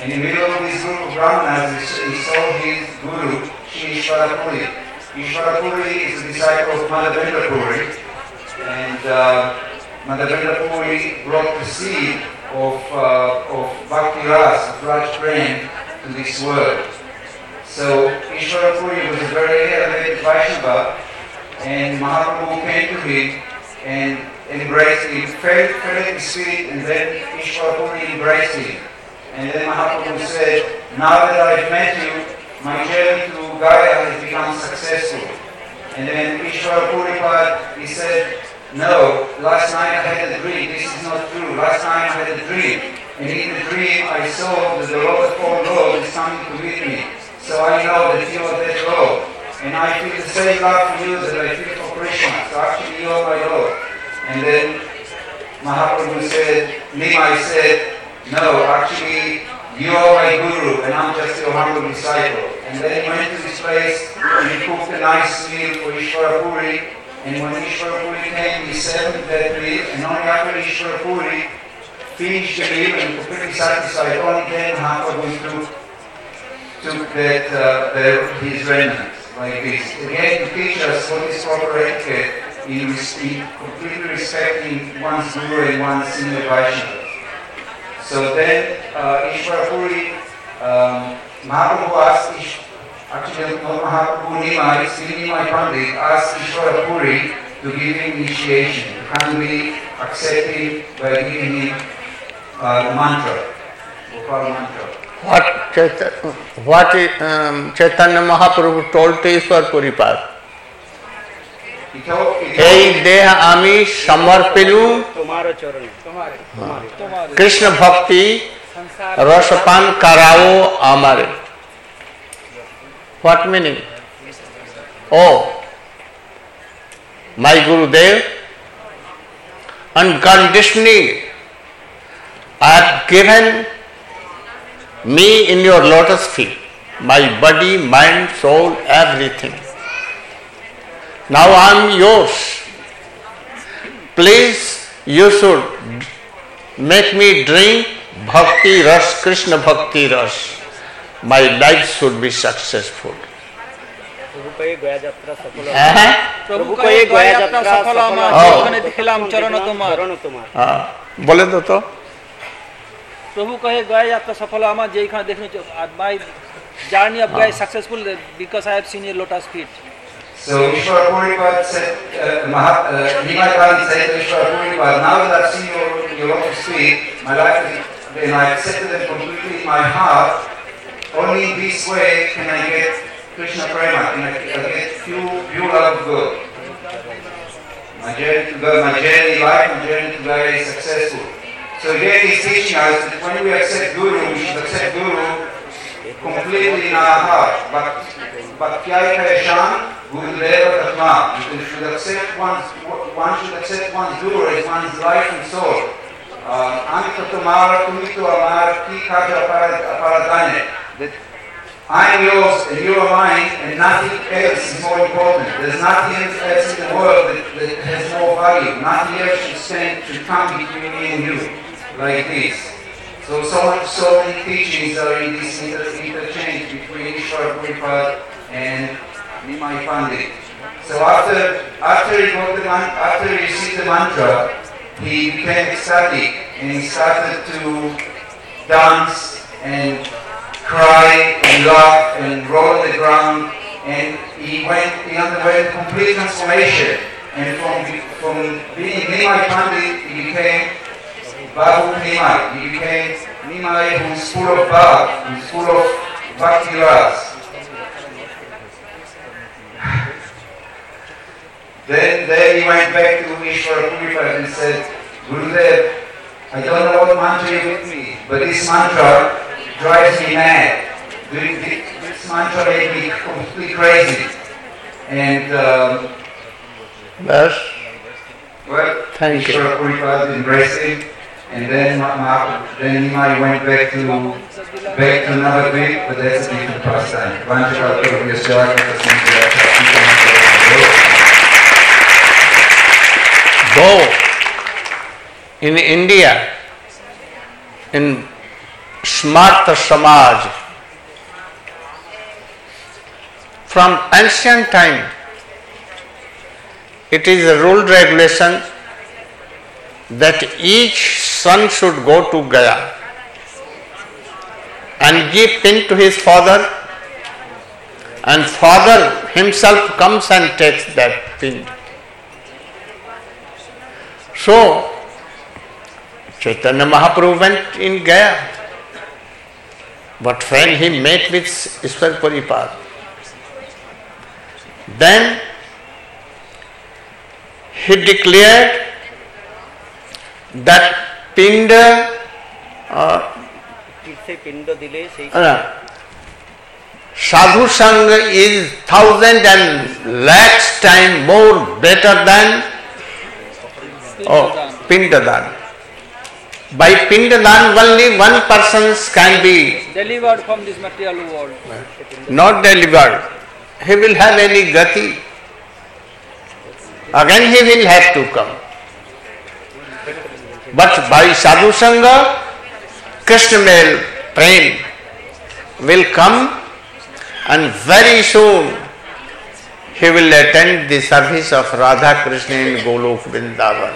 And in the middle of this group of brahmanas, he saw his guru, Shri Ishvara Puri. Ishvara Puri is a disciple of Madhavendra Puri, and uh, Madhavendra Puri brought the seed of, uh, of Bhakti Ras, of Raj Prem, to this world. So Ishvara Puri was a very elevated Vaishnava, and Mahaprabhu came to him and embraced him, felt, felt his spirit, and then Ishvara Puri embraced him. And then Mahaprabhu said, now that I've met you, my journey to Gaya has become successful. And then Ishvara Puripad, he said, no, last night I had a dream, this is not true. Last night I had a dream, and in the dream I saw that the Lord of all Lords is coming to meet me. So I know that you are that Lord. And I feel the same love for you that I feel for Krishna. So actually you are my Lord. And then Mahaprabhu said, Nimai said, no, actually you are my Guru and I'm just your humble disciple. And then he went to this place and he cooked a nice meal for Ishvara Puri. And when Ishvara Puri came, he served that meal, and only after Ishvara Puri finished the meal and completely satisfied, only then Mahaprabhu took, took that, uh, the, his remnant like this. Again, to teach us what is proper etiquette in, in completely respecting one's Guru and one's senior Vaishnava. So then, uh, Ishvara Puri, um, Mahaprabhu asked Ishvara, actually, not Mahaprabhu Nimai, still Nimai Pandit asked Ishvara Puri to give him initiation, to kindly accept him by giving him uh, the mantra, Gopal mantra. What, Chaitanya, what um, Chaitanya Mahaprabhu told to Ishvara Puripad? Hey deha ami samarpilu Krishna bhakti rasapan karao amare. What meaning? Oh, my Gurudev, unconditionally I have given me in your lotus feet, my body, mind, soul, everything. Now I am yours. Please, you should make me drink Bhakti Ras, Krishna Bhakti Ras. My life should be successful. प्रभु का ये गया यात्रा सफल हमारा जीवन दिखलाम चरण तुम्हार हाँ बोले तो तो प्रभु का ये गया यात्रा सफल हमारा जे खान देखने my journey of Gaya is successful because I have seen your lotus feet. So Ishvara Puripad said, uh, Mahat, uh, Nimai Pandit said to Ishvara Puripad, now that I've seen your, your lotus feet, my life is, and I accepted them completely in my heart. Only in this way can I get Krishna Prema, can I get pure, pure love of God. My journey to God, my journey life, my journey to God is successful. So here he is teaching us that when we accept Guru, we should accept Guru completely in our heart. But Bhaktyai Kaisham, Gurudeva Tatma. You should accept one's, one should accept one's Guru as one's life and soul. Amita Tomara Tumito Amar Ki Kaja Paradane. That I am yours and you are mine, and nothing else is more important. There's nothing else in the world that, that has more value. Nothing else should stand, should come between me and you, like this. So, so much, so many teachings are in this inter, interchange between Ishvara Puripad and Nimai Pandit. So after after he got the man, after he received the mantra, he became ecstatic and he started to dance and cry and laugh and roll on the ground, and he went, he underwent complete transformation, and from, from being Nimai Pandit, he became Babu Nimai. He became Nimai who's full of bhav, who's full of bhakti ras. Then, then he went back to Ishvara Puripad and said, Gurudev, I don't know what mantra you with me, but this mantra drives me mad. This mantra made me completely crazy. And um, yes. Well, thank you. Ishvara Puripad embraced him, and then then Nimai went back to back to Navadvip, but that's a different pastime. Though in India, in Smarta Samaj. From ancient time, it is a rule regulation that each son should go to Gaya and give pin to his father, and father himself comes and takes that pin. So, Chaitanya Mahaprabhu went in Gaya, but when he met with Ishwar Puripad, then he declared that Pinda uh, uh, Sadhu Sangha is thousand and lakhs times more better than oh, Pindadan. By Pindadan only one person can be delivered from this material world. Not delivered. He will have any gati. Again he will have to come. But by Sadhu Sangha, Krishnamel Prem will come, and very soon he will attend the service of Radha Krishna in Golok Vrindavan.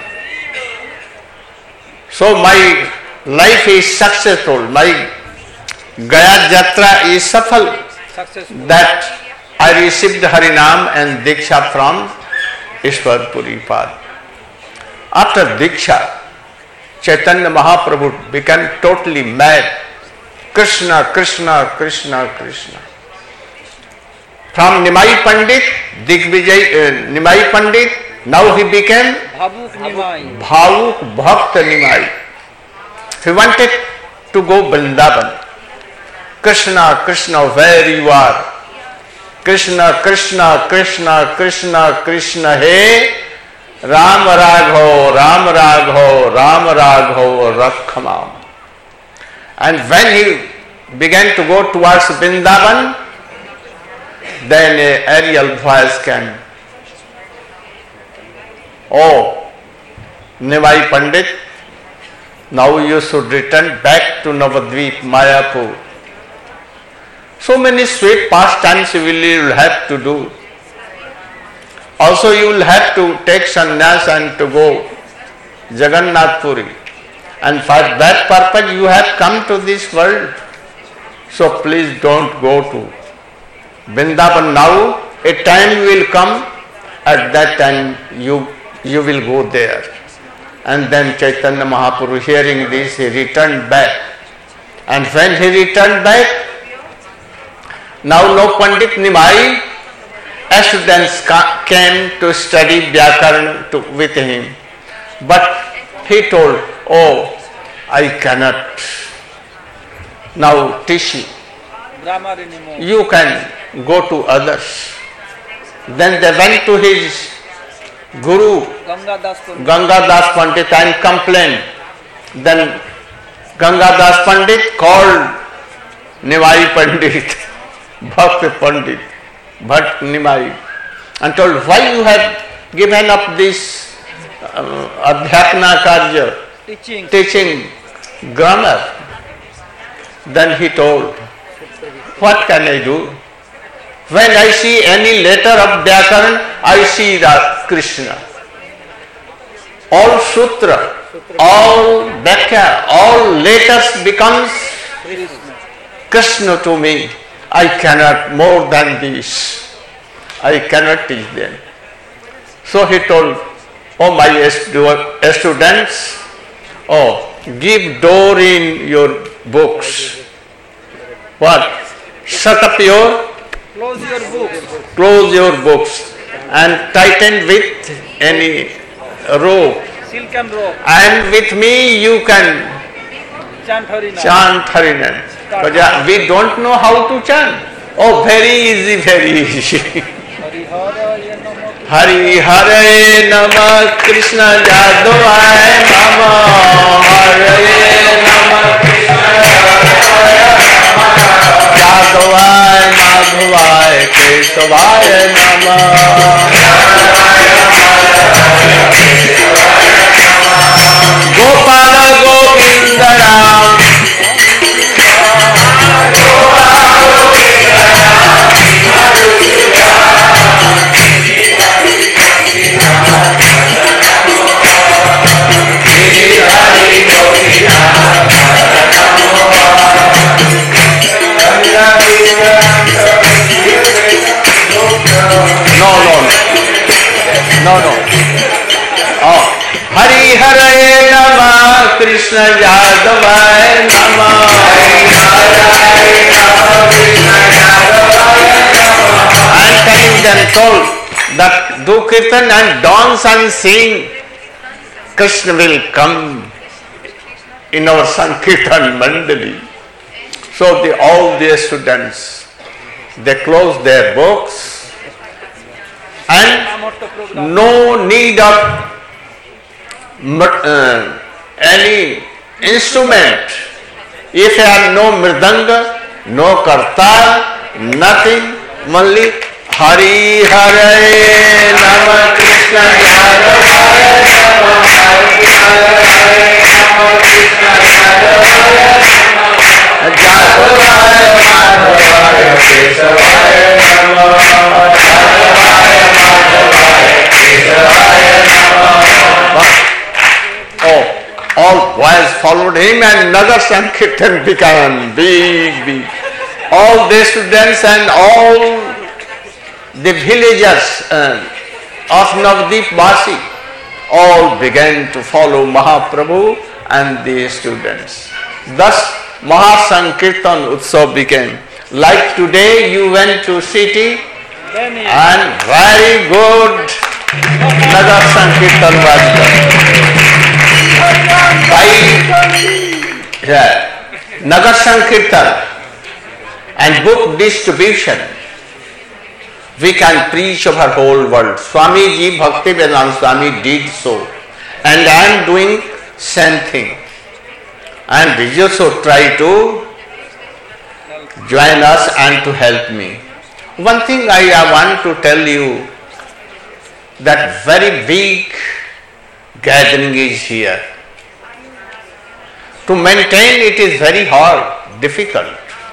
So my life is successful, my Gaya Jatra is safal, that I received Harinam and Diksha from Ishwar Puripad. After Diksha, Chaitanya Mahaprabhu became totally mad. Krishna, Krishna, Krishna, Krishna. From Nimai Pandit, Digvijay, uh, Nimai Pandit, now he became Bhavuk Nimai. Bhavuk Bhakta Nimai. He wanted to go Vrindavan. Krishna, Krishna, where you are? Krishna, Krishna, Krishna, Krishna, Krishna, hey, Ram Raghav, Ram Raghav, Ram Raghav, Rakhamam. And when he began to go towards Vrindavan, then a aerial voice came. Oh, Nimai Pandit, now you should return back to Navadvip, Mayapur. So many sweet pastimes you will have to do. Also you will have to take sannyas and to go Jagannath Puri. And for that purpose you have come to this world. So please don't go to Vrindavan now. A time will come, at that time you, you will go there. And then Chaitanya Mahaprabhu, hearing this, he returned back. And when he returned back, now no Pandit Nimai, students came to study Vyakaran to, with him. But he told, oh, I cannot now teach you. You can go to others. Then they went to his Guru, Ganga Das Pandit, and complained. Then Ganga Das Pandit called Nimai Pandit, Bhakti Pandit, Bhat Nimai, and told, why you have given up this uh, Adhyapana Karya, teaching. teaching grammar? Then he told, what can I do? When I see any letter of Vyakaran, I see that Krishna. All sutra, all Vyakya, all letters becomes Krishna to me. I cannot more than this. I cannot teach them. So he told, oh my students, oh, give door in your books. What? Shut up your Close your books. Close your books and tighten with any rope. Silk and rope. And with me you can Chant Harinam. chant Harinam. But we don't know how to chant. Oh, very easy, very easy. Hari Hare Nama Krishna Jadavaya Nama Hare Nama Krishna Jadavaya Madhavaya Kesavaya Nama Gopala Govinda Ram Krishna Yadavaya Namah. And telling them told that do kirtan and dance and sing, Krishna will come in our Sankirtan Mandali. So the, all the students, they closed their books and no need of uh, any instrument. If you have no mridanga, no kartal, nothing, only Hari Hare Nama Krishna Yadavaya Nama Hari Hare Nama Krishna Yadavaya Nama Yadavaya Madhavaya Kesavaya Nama Yadavaya Madhavaya Kesavaya Nama. Oh, all boys followed him and Nagar Sankirtan began big, big. All the students and all the villagers uh, of Navadip Basi all began to follow Mahaprabhu and the students. Thus Mahasankirtan Utsav began. Like today you went to city and very good Nagar Sankirtan was done. By yeah, Nagar Sankirtan and book distribution, we can preach over whole world. Swamiji Bhaktivedanta Swami did so, and I am doing same thing. And you also try to join us and to help me. One thing I want to tell you, that very big gathering is here. To maintain it is very hard, difficult.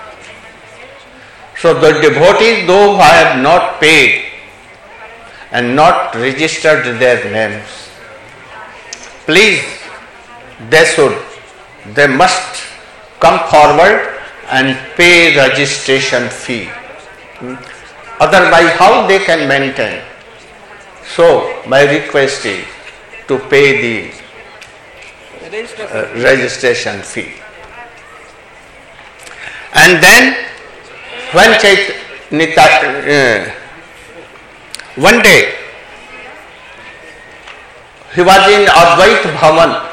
So the devotees, though I have not paid and not registered their names, please, they should, they must come forward and pay registration fee. Otherwise, how they can maintain? So my request is to pay the uh, registration fee. And then when Chaitanya, uh, one day he was in Advait Bhavan.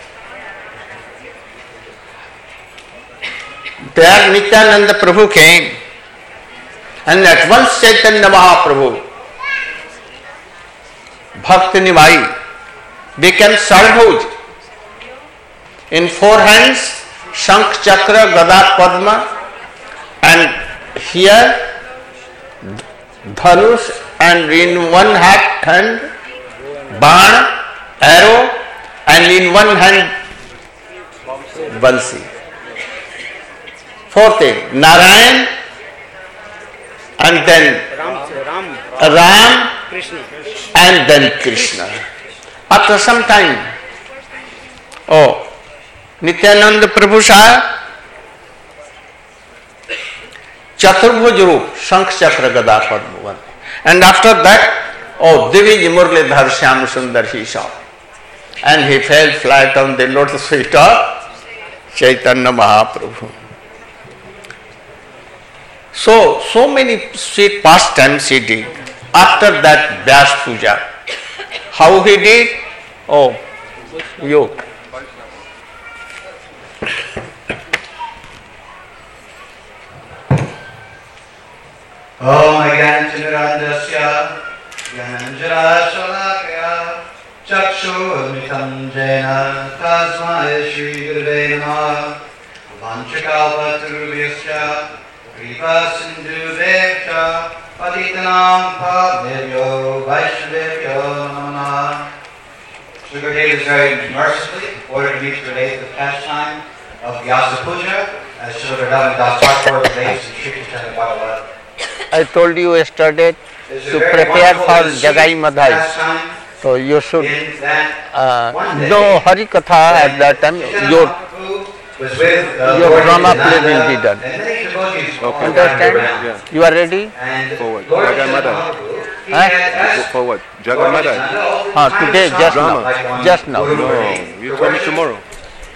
There Nityananda Prabhu came, and at once Chaitanya Mahaprabhu, Bhakti Nimai, became Sarvabhuj. In four hands, Shankh, Chakra, Gada, Padma, and here Dhanush, and in one hand Baan, arrow, and in one hand Bansi. Fourth thing, Narayan, and then Ram, and then Krishna. After some time, oh, Nityananda Prabhu saw Chaturbhuj Roop, Shankh, Chakra, Gada, Padma. And after that, oh, Divi Murlidhar Shyam Sundar he saw. And he fell flat on the lotus feet of Chaitanya Mahaprabhu. So, so many sweet pastimes he did. After that, Vyas Puja. How he did? Oh, you. Om Gyanantirandasya Gyananjara Shalakya Chakshurmitam Jena Tasmai Shri Gurave Namah Vanchakalpatarubhyasya Kripa Sindhu Devcha Patitanam Padevyo Vaishnavevyo Namah. Sri Gurudev is very mercifully ordered me to relate the pastime of Vyasa Puja as Sri Gurudev Das Thakur relates in Sri Chaitanya Bhagavad. I told you yesterday to prepare for Jagai Madhai. So you should uh, know Hari Katha at that time. Your, your drama play will be done. Okay. Understand? Yeah. You are ready? Forward. Jagai Madhai. Huh? Forward. Jagai Madhai. Ah, today, just drama. now. Just now. No, you told me tomorrow.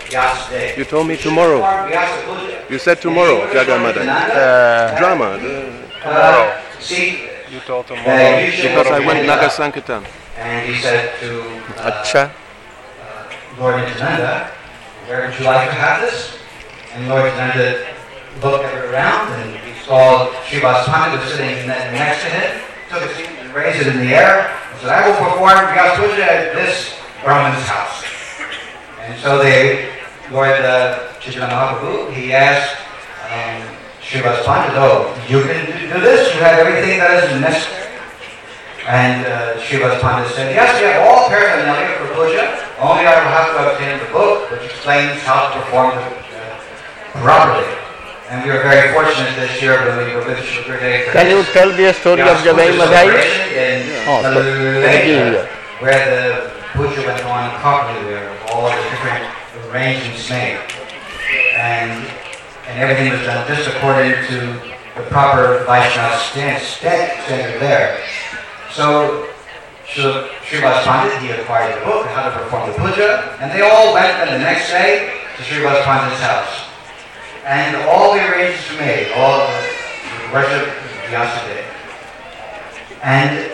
Vyasadeva. You told me tomorrow. Vyasa Puja. You said tomorrow, Jagamada. Uh, Drama. Uh, see, You told uh, tomorrow. you should Because I go went to Naga Nanda. Sankirtan. And he said to uh, Acha. Lord Nityananda, where would you like to have this? And Lord Nityananda looked around and he saw Srivas Pandit was sitting next to him, took his seat and raised it in the air, and said, I will perform Vyasa Puja at this Brahman's house. And so they, Lord uh, Chaitanya Mahaprabhu, he asked um, Srivas Pandit, oh, you can do this? You have everything that is necessary? And uh, Srivas Pandit said, yes, we have all paraphernalia for puja, only I will have to obtain the book which explains how to perform it uh, properly. And we were very fortunate this year when we were with Shri Gurudev. Can you tell the story of Jagai Madhai? In Oh, so- Malaysia, where the puja went on properly, where all the different arrangements made. And, and everything was done just according to the proper Vaishnava stand- stand- standard there. So Srivas Pandit, he acquired the book, how to perform the puja, and they all went then the next day to Srivas Pandit's house. And all the arrangements were made, all the worship Vyasadeva. And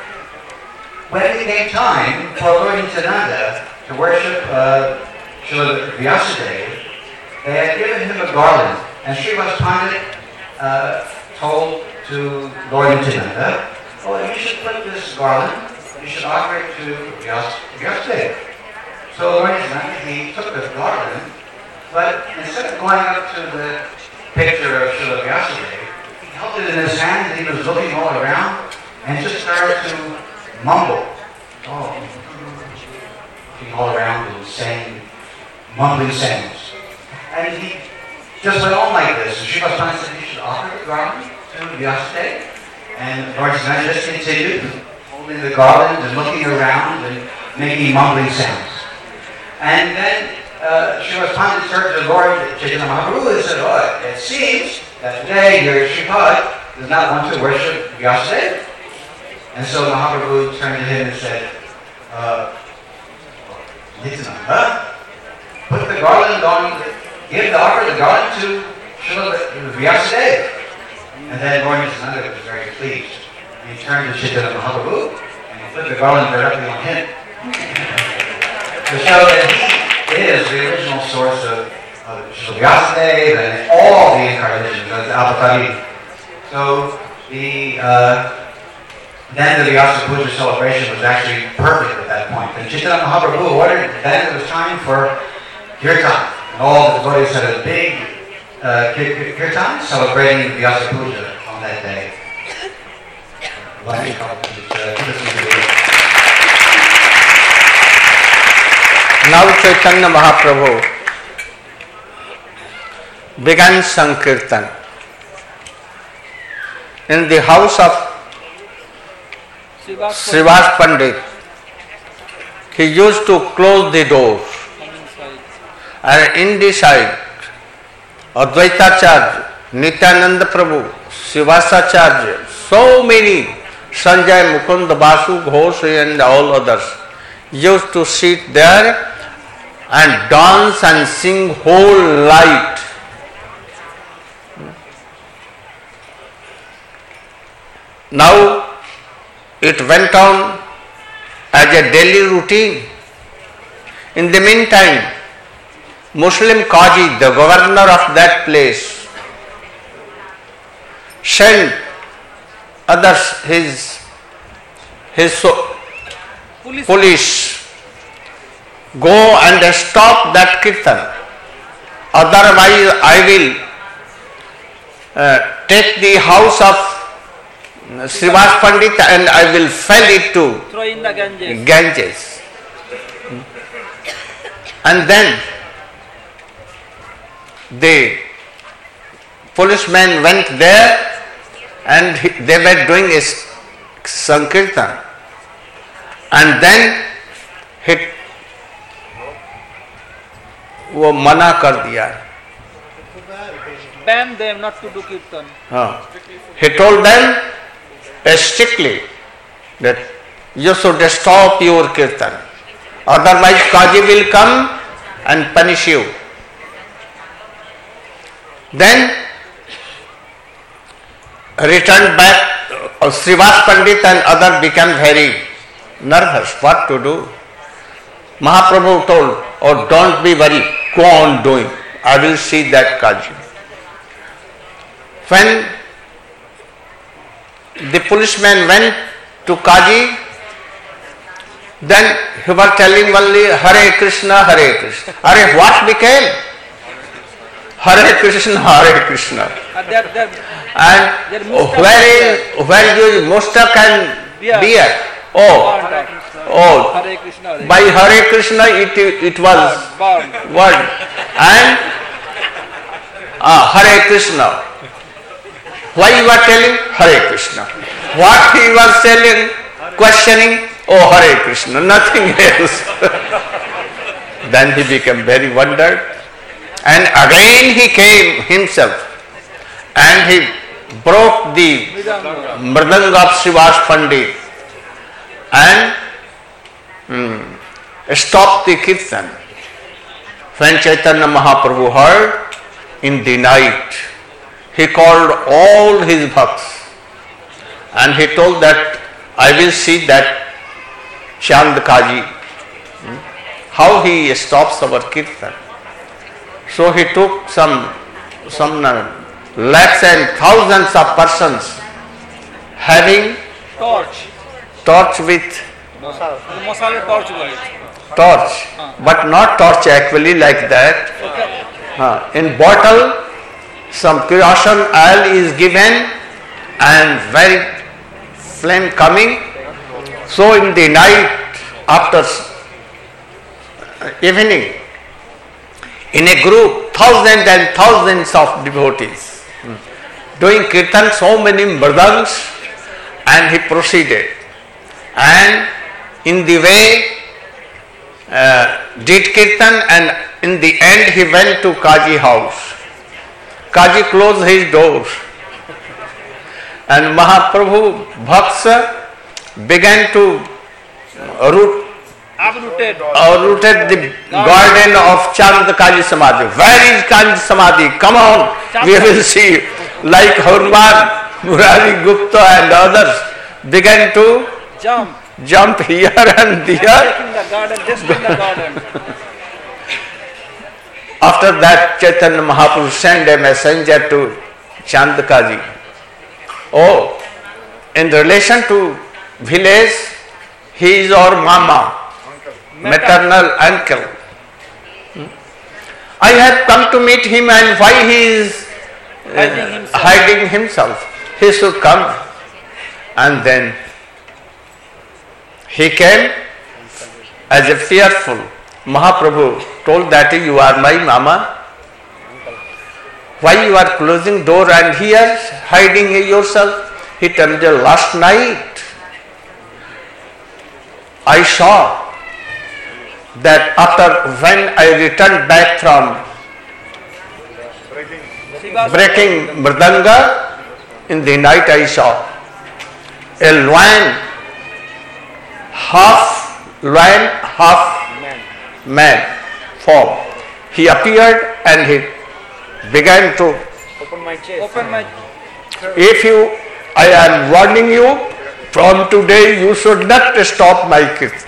when it came time for Lord Nityananda to worship uh, Srila Vyasadeva, they had given him a garland. And Srivas Pandit uh, told to Lord Nityananda, oh, you should put this garland, you should offer it to Vyas- Vyasadeva. So Lord Nityananda, he took this garland, but instead of going up to the picture of Srila Vyasadeva, he held it in his hand and he was looking all around and just started to mumble. Oh, looking all around and saying, mumbling sayings. And he just went on like this. And Srivas Pandit said, you should offer the garland to Vyasadeva. And Lord Nityananda just continued holding the garland and looking around and making mumbling sounds. And then uh, Srivas Pandit turned to Lord Chaitanya Mahaprabhu and said, oh, it seems that today your Sripad does not want to worship Vyasadeva. And so Mahaprabhu turned to him and said, uh, Nityananda, put the garland on, give the offer the garland to Srila Vyasadeva. And then Lord Nityananda was very pleased. And he turned to Chaitanya Mahaprabhu and he put the garland directly on him. To show that he is the original source of, of Srila Vyasadeva and all the incarnations of the Avatari. So the uh, then the Vyasa Puja celebration was actually perfect at that point. And Chaitanya Mahaprabhu ordered, then it was time for kirtan. And all the devotees had a big uh, kirtan celebrating the Vyasa Puja on that day. Now Chaitanya Mahaprabhu began Sankirtan in the house of Srivas Pandit. He used to close the doors, and inside Advaitacharya, Nityananda Prabhu, Srivasacharya, so many, Sanjay, Mukund, Basu, Ghosh and all others used to sit there and dance and sing whole night. Now it went on as a daily routine. In the meantime, Muslim Qazi, the governor of that place, sent others, his, his so, police. police, go and stop that kirtan. Otherwise, I will uh, take the house of Srivas Pandit and I will fell it to throw in the Ganges. Ganges. And then the policemen went there and they were doing a Sankirtan. And then he वो मना कर दिया. Banned them not to do kirtan. हाँ. He told them strictly that you should stop your kirtan. Otherwise Qazi will come and punish you. Then returned back, uh, Srivas Pandit and other became very nervous. What to do? Mahaprabhu told, oh, don't be worried, go on doing. I will see that Kaji. When the policeman went to Kaji, then he was telling only Hare Krishna, Hare Krishna. Hare, what became? Hare Krishna, Hare Krishna. Uh, they're, they're, and they're where is, where is mustak and beer? Oh, oh, Hare Krishna, Hare by Hare Krishna it, it was word. And ah, Hare Krishna. Why you are telling? Hare Krishna. What he was telling, questioning, oh, Hare Krishna, nothing else. Then he became very wondered. And again he came himself and he broke the mridanga of Srivas Pandit and hmm, stopped the kirtan. When Chaitanya Mahaprabhu heard in the night, he called all his bhakts and he told that I will see that Chand Kaji, how he stops our kirtan. So he took some, some uh, lakhs and thousands of persons having torch, torch with masala torch, torch, but not torch actually like that. Okay. Uh, in bottle, some kerosene oil is given and very flame coming. So in the night after evening, in a group, thousands and thousands of devotees doing kirtan, so many mridangs, and he proceeded. And in the way uh, did kirtan, and in the end he went to Kaji house. Kaji closed his doors and Mahaprabhu Bhakts began to root uprooted, uprooted the garden of Chand Kaji Samadhi. Where is Kaji Samadhi? Come on, we will see. Like Hanuman, Murari Gupta and others began to jump, jump here and there. And the garden, just in the garden. After that, Chaitanya Mahaprabhu sent a messenger to Chand Kaji. Oh, in relation to village, he is our mama. Maternal uncle. Hmm? I have come to meet him, and why he is uh, hiding, himself. hiding himself? He should come. And then he came as a fearful. Mahaprabhu told that you are my mama. Why you are closing door and here hiding yourself? He told me last night I saw that after when I returned back from breaking mridanga, in the night I saw a lion, half lion, half man form. He appeared and he began to open my chest. Open my. If you, I am warning you, from today you should not stop my kirtan.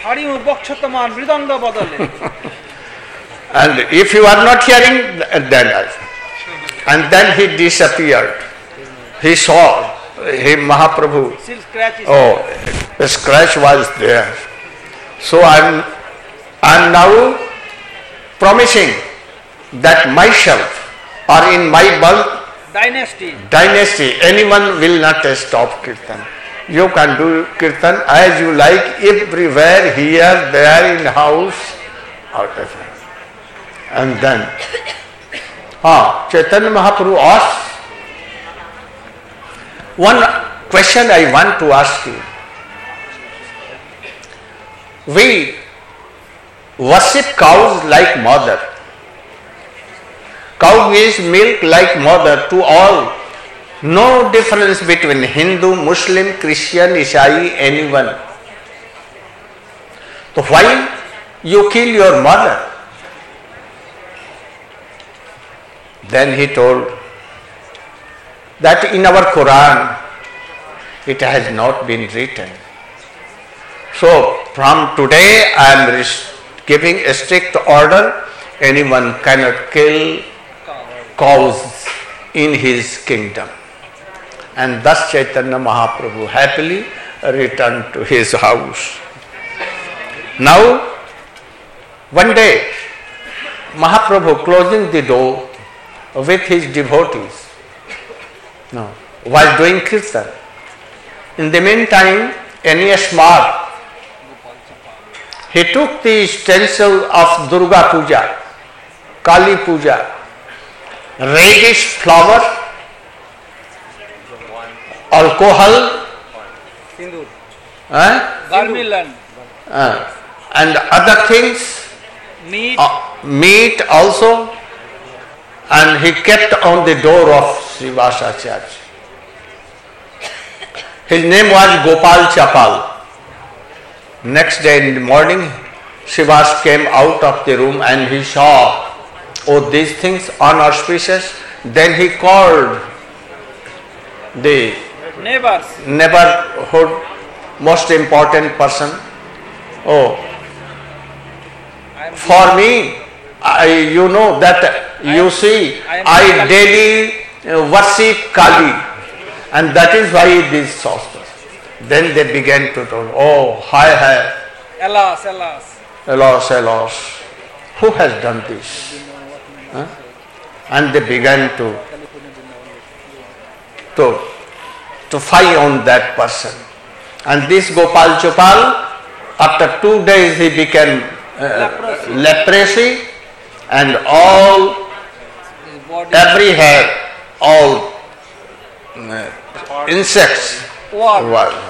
And if you are not hearing, then I. And then he disappeared. He saw him, Mahaprabhu. Still scratch. Oh, a scratch was there. So I am, I am now promising that myself or in my birth dynasty, dynasty, anyone will not stop kirtan. You can do kirtan as you like, everywhere, here, there, in house, out of it. And then, ah, Chaitanya Mahaprabhu asked, one question I want to ask you. We worship cows like mother. Cow gives milk like mother to all. No difference between Hindu, Muslim, Christian, Isai, anyone. So why you kill your mother? Then he told that in our Quran it has not been written. So from today I am giving a strict order, anyone cannot kill cows in his kingdom. And thus Chaitanya Mahaprabhu happily returned to his house. Now, one day, Mahaprabhu closing the door with his devotees, no, was doing kirtan. In the meantime, Aeneas Mark, he took the stencil of Durga Puja, Kali Puja, reddish flower, alcohol, eh? Garmilan, uh, and other things, meat, uh, meat also, and he kept on the door of Srivasa Church. His name was Gopal Chapal. Next day in the morning, Srivas came out of the room and he saw, oh, these things unauspicious. Then he called the neighbors, neighborhood most important person. Oh, for me, I, you know that you see, I daily uh, worship Kali, and that is why this sauce. Then they began to tell, oh, hi, hi. Alas, alas. Alas, alas. Who has done this? Huh? And they began to, to, to fight on that person. And this Gopal Chopal, after two days he became uh, leprosy, and all, every hair, all uh, insects. Were.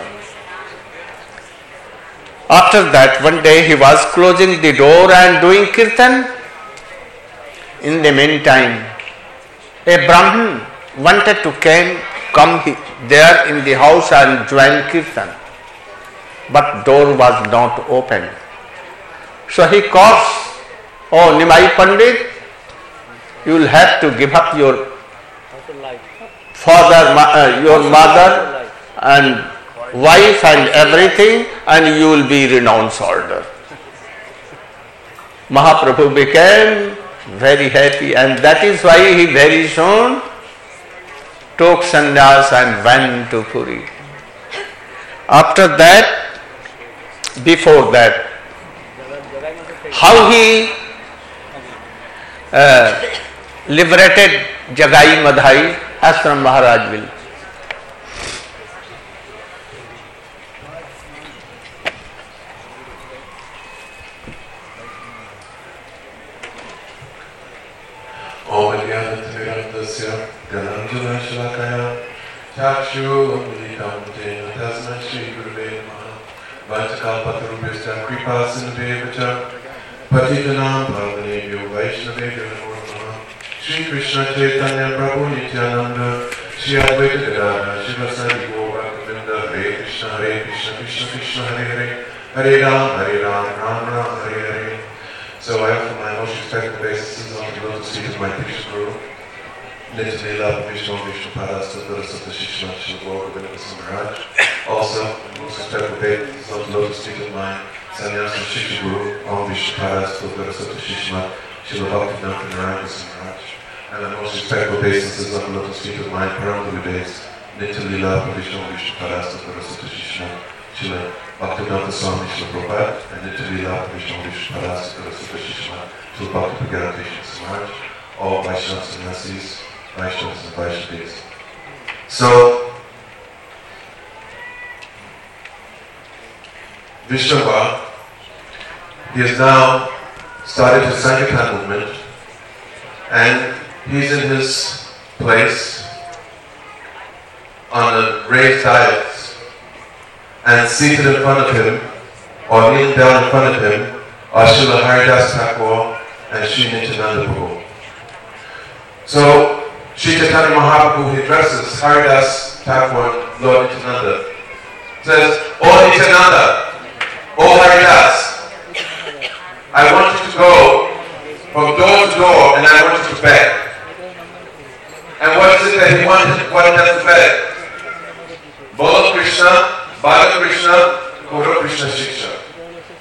After that, one day he was closing the door and doing kirtan. In the meantime, a Brahmin wanted to came, come there in the house and join kirtan. But door was not open. So he calls, oh Nimai Pandit, you will have to give up your father, uh, your mother and wife and everything, and you will be renounced order. Mahaprabhu became very happy, and that is why he very soon took sannyas and went to Puri. After that, before that, how he uh, liberated Jagai Madhai, as from Maharaj will. Patitanam Bhavanebhyo Vaishnavebhyo Namo Namaha. Shri Krishna Chaitanya Prabhu Nityananda, Shri Advaita Gadadhara Shivasari Gaura Govinda, Hare Krishna Hare Krishna Krishna Krishna Hare Hare, Hare Ram Hare Ram Ram Ram Hare Hare. So I offer my most respectful obeisances on the lotus feet of my Krishna Guru, Nitya Leela Vishnu Vishnu Padasta Dharasata Shishma Shri Gaura Govinda Maharaj. Also, most respectful obeisances on the lotus feet of my Sannyasa Shiksha Guru, Om Vishnu Padasta Dharasata Shishma Shri Bhaktivedanta Narayana Maharaj. And the most respectful obeisances on the lotus feet of my Param Gurudevs, Nitya Leela Vishnu Vishnu Padasta Dharasata Shishma Shri Bhaktivedanta Swami Shri Prabhupada, and Nitya Leela Vishnu Vishnu Padasta Dharasata Shishma Shri Bhaktivedanta Maharaj. All Vaishnava Sannyasis, Vaishnavas and Vaishnavis. So, Vishnava, he has now started his Sankirtan movement, and he's in his place on a raised dais, and seated in front of him, or kneeling down in front of him, are Srila Haridas Thakur and Sri Nityananda Prabhu. So, Sri Chaitanya Mahaprabhu, he addresses Haridas Thakur, Lord Nityananda, says, "O Nityananda, O Haridas, I want you to go from door to door and I want you to beg.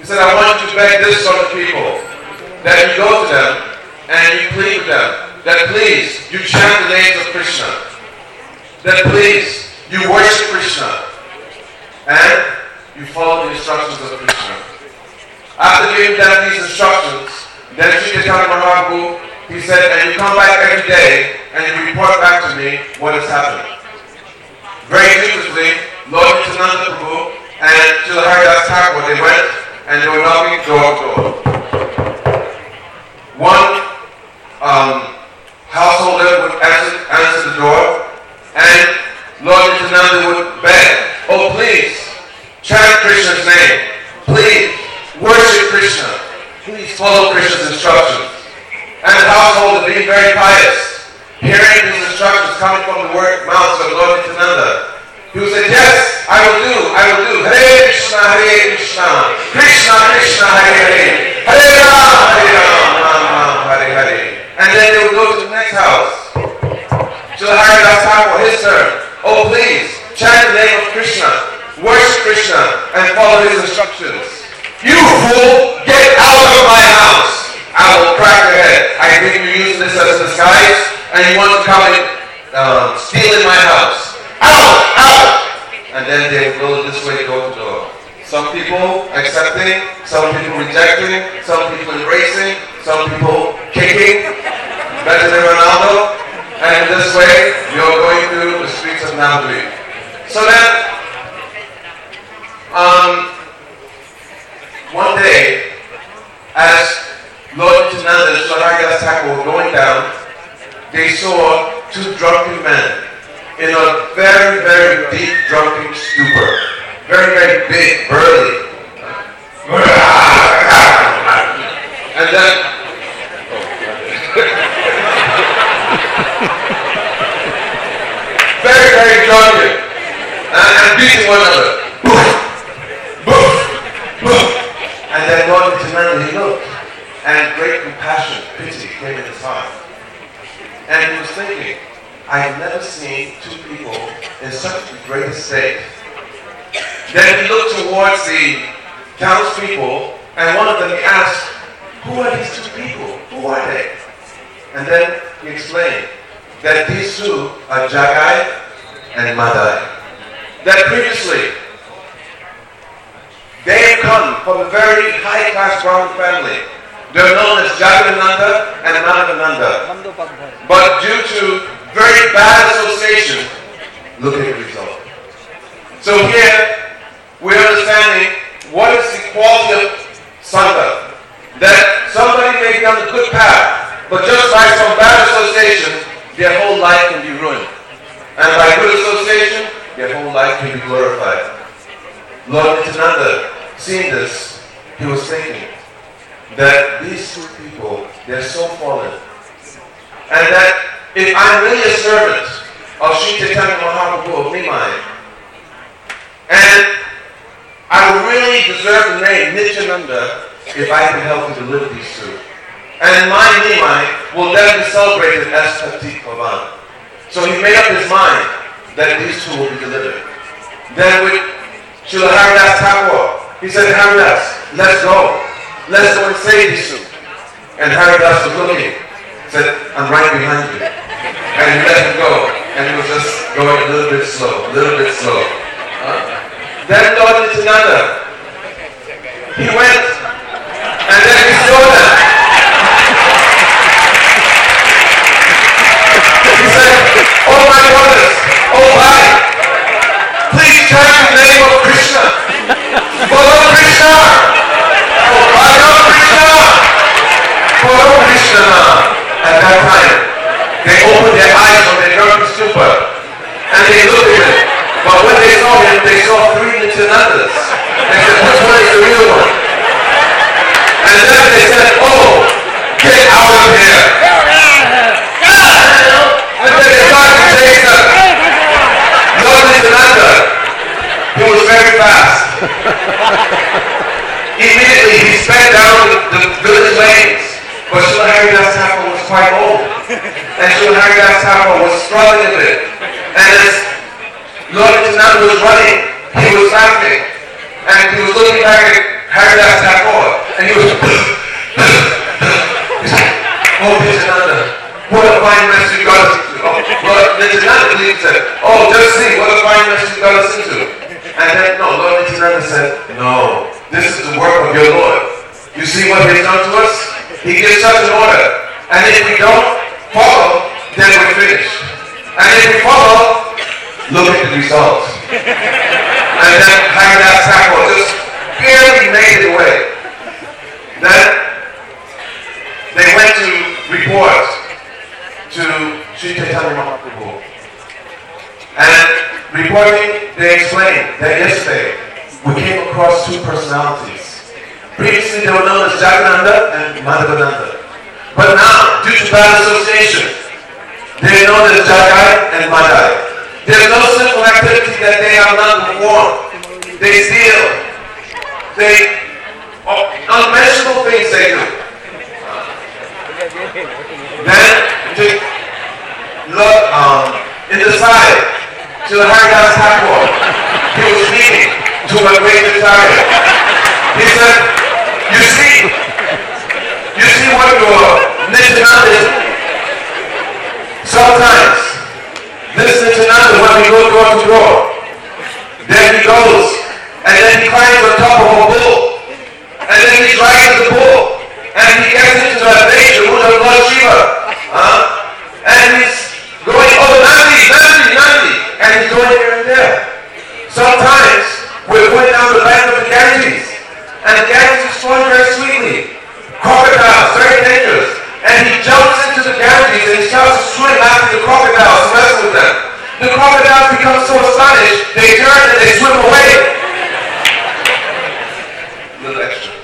He said, I want you to beg this from the people, that you go to them and you plead with them, that please, you chant the names of Krishna, that please, you worship Krishna, and you follow the instructions of Krishna. After giving them these instructions, then Sri Chaitanya Mahaprabhu, he said, and you come back every day and you report back to me what has happened. Very interestingly, Lord Nityananda Prabhu and Srila Haridas Thakur, they went and they were knocking door to door. One um, householder would answer, answer the door, and Lord Nityananda would beg, oh please, chant Krishna's name, please, worship Krishna, please follow Krishna's instructions. And the householder, being very pious, hearing these instructions coming from the word mouths of Lord Nityananda, he would say, yes, I will do, I will do. Hare Krishna, Hare Krishna, Krishna Krishna, Hare Hare, Hare Ram, Hare Ram, Ram Ram, Hare Hare. And then they would go to the next house. Srila Haridas Thakur, his turn. Oh please, chant the name of Krishna, worship Krishna, and follow his instructions. You fool, get out of my house. I will crack your head. I think you're using this as a disguise, and you want to come and uh, steal in my house. Out! Out! And then they will go this way, door to door. Some people accepting, some people rejecting, some people embracing, some people kicking, better than Ronaldo. And this way, you're going through the streets of Navadvip. So then, um, one day, as Lord Nityananda and Srila Haridas Thakur were going down, they saw two drunken men in a very, very deep drunken stupor. Very, very big, burly. And then very, very drunken and, and beating one another. Boof, boof, boof. And then Lord Nityananda, he looked, and great compassion, pity came in his heart. And he was thinking, I've never seen two people in such a great state. Then he looked towards the townspeople, and one of them he asked, who are these two people? Who are they? And then he explained that these two are Jagai and Madai. That previously, they had come from a very high-class Brahmin family. They're known as Jagadananda and Madhavananda. But due to very bad association, look at the result. So here, we're understanding what is the quality of Sangha. That somebody may be on the good path, but just by some bad association, their whole life can be ruined. And by good association, their whole life can be glorified. Lord Nityananda, seeing this, he was thinking that these two people, they're so fallen. And that if I'm really a servant of Sri Chaitanya Mahaprabhu of Nimai, and I would really deserve the name Nityananda if I can help to deliver these two. And my Nimai will then be celebrated as Tatik Pavan. So he made up his mind that these two will be delivered. Then with Srila Haridas Thakur, he said, Haridas, let's go. Let's go and save these two. And Haridas was looking, said, I'm right behind you. And he let him go. And he was just going a little bit slow, a little bit slow. Huh? Then Lord Nityananda, he went, and then he saw them. He said, oh my brothers, oh my, please chant the name of Krishna. Follow Krishna. Oh, follow Krishna. Follow Krishna. At that time, they opened their eyes from their drunken stupor, and they looked at him. But when they saw him, they saw three Nityanandas. They said, which one is the real one? And then they said, oh, get out of here. And then they started to chase them. Lord Nityananda, he was very fast. Immediately he sped down the, the village lanes. But Srila Haridas Thakur was quite old. And Srila Haridas Thakur was struggling a bit. And as Lord Nityananda was running, he was laughing. And he was looking back at Haridas Thakur And he was, he said, oh, Nityananda, what a fine message you got us into. Oh, well, Nityananda said, oh, just see, what a fine message you got us into. And then, no, Lord Nityananda said, no, this is the work of your Lord. You see what he has done to us? He gives such an order. And if we don't follow, then we're finished. And if we follow, look at the results. And then Haridas Thakur just barely made it away. Then they went to report to Sri Chaitanya Mahaprabhu. And reporting, they explained that yesterday we came across two personalities. Previously they were known as Jagadananda and Madhavananda. But now, due to bad association, they are known as Jagai and Madhai. There's no simple activity that they have not performed. They steal. They, oh, unmentionable things they do. Then, to look um, in the side to the Haridas Thakur, he was speaking to a great desire. He said, you see, you see what your Nityananda is doing. Sometimes, this Nityananda, when we go door to door, then he goes, and then he climbs on top of a bull, and then he drives the bull, and he gets into that nature, who's the Lord Shiva, huh? And he's going, oh, Nandi, Nandi, Nandi, and he's going here and there. Sometimes, we're going down the bank of the Ganges, and the Ganges is flowing very sweetly. Crocodiles, very dangerous. And he jumps into the Ganges and he starts to swim after the crocodiles, mess with them. The crocodiles become so astonished, they turn and they swim away. Little extra.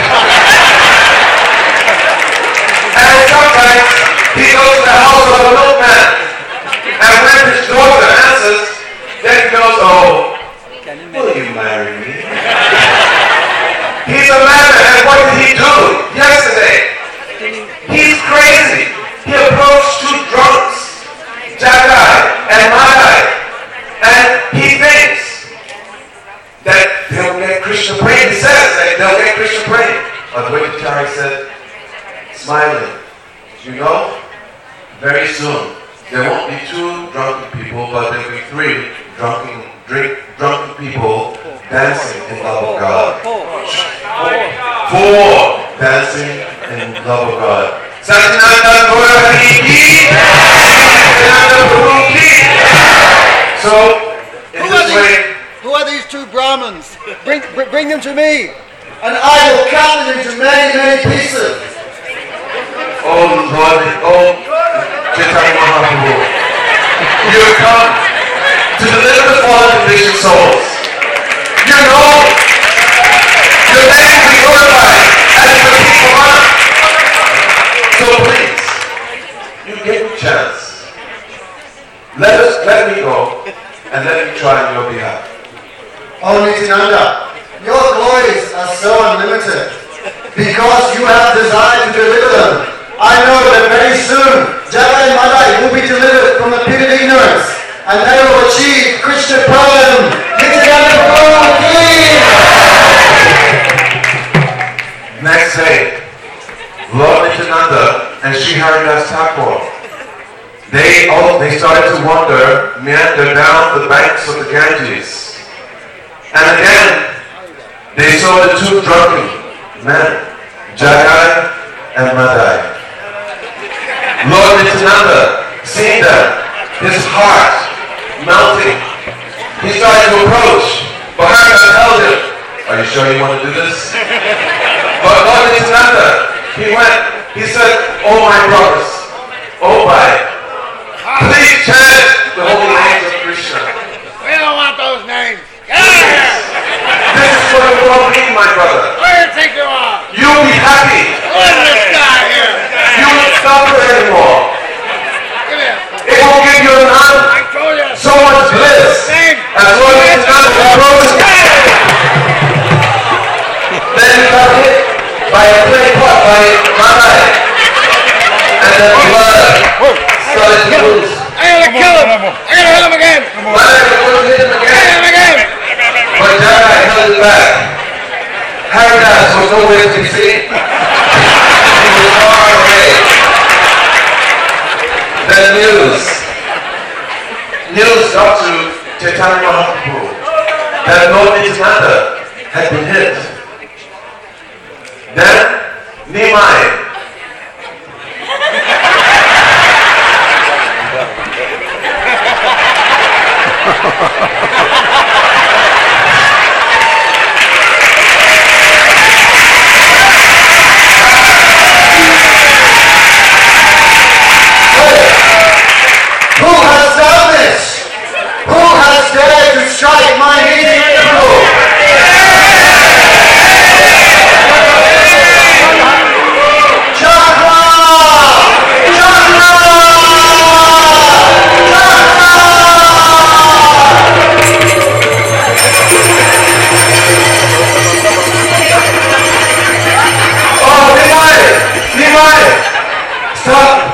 And sometimes he goes to the house of a milkman. And when his daughter answers, then he goes, oh, will you marry me? He's a man, and what did he do yesterday? He's crazy. He approached two drunks, Jagai and Madhai, and he thinks that they'll get Krishna praying. He says that they'll get Krishna praying. Advaitacharya said, smiling, you know, very soon there won't be two drunken people, but there'll be three drunken, drink, drunken people dancing in love of God. Four dancing in love of God. Satyananda Gaura Hari Ki, Satyananda Prabhu Ki. So, in this way, who are these two Brahmins? Bring, bring them to me, and I will cut them into many, many pieces. Oh Lord, oh Chaitanya Mahaprabhu, you have come to deliver the fallen conditioned souls. You know, your name will be glorified as the people are. So please, you give me a chance. Let us, let me go, and let me try on your behalf. Oh Nityananda, your glories are so unlimited because you have desired to deliver them. I know that very soon Jagai and Madhai will be delivered from the pit of ignorance, and they will achieve Krishna Param. Nityananda Prabhu Ki. Next day, Lord Nityananda and Sri Haridas Thakur, they all they started to wander, meander down the banks of the Ganges. And again, they saw the two drunken men, Jagai and Madhai. Lord Nityananda, seeing them, his heart melting, he started to approach, but Haridas held him. Are you sure you want to do this? But Lord Nityananda, he went, he said, oh my brothers, oh my, please chant the holy names of Krishna. We don't want those names. This is what it will mean, my brother. Where do you think you are? You'll be happy. Look at this guy here. You won't suffer anymore. It will give you none, so much bliss, as well as none of the roses. Then he got hit by a clay pot by Madhai, and then blood started to lose. I'm gonna kill him. I'm gonna hit him again. Madhai was going to hit him again. Hit him again. But Jagai held it back. Haridas was nowhere to be seen. He was far away. The news, news got to Chaitanya Mahaprabhu that Lord Nityananda had been hit. Then Nimai, who has done this? Who has dared to strike my Hindu? Stop!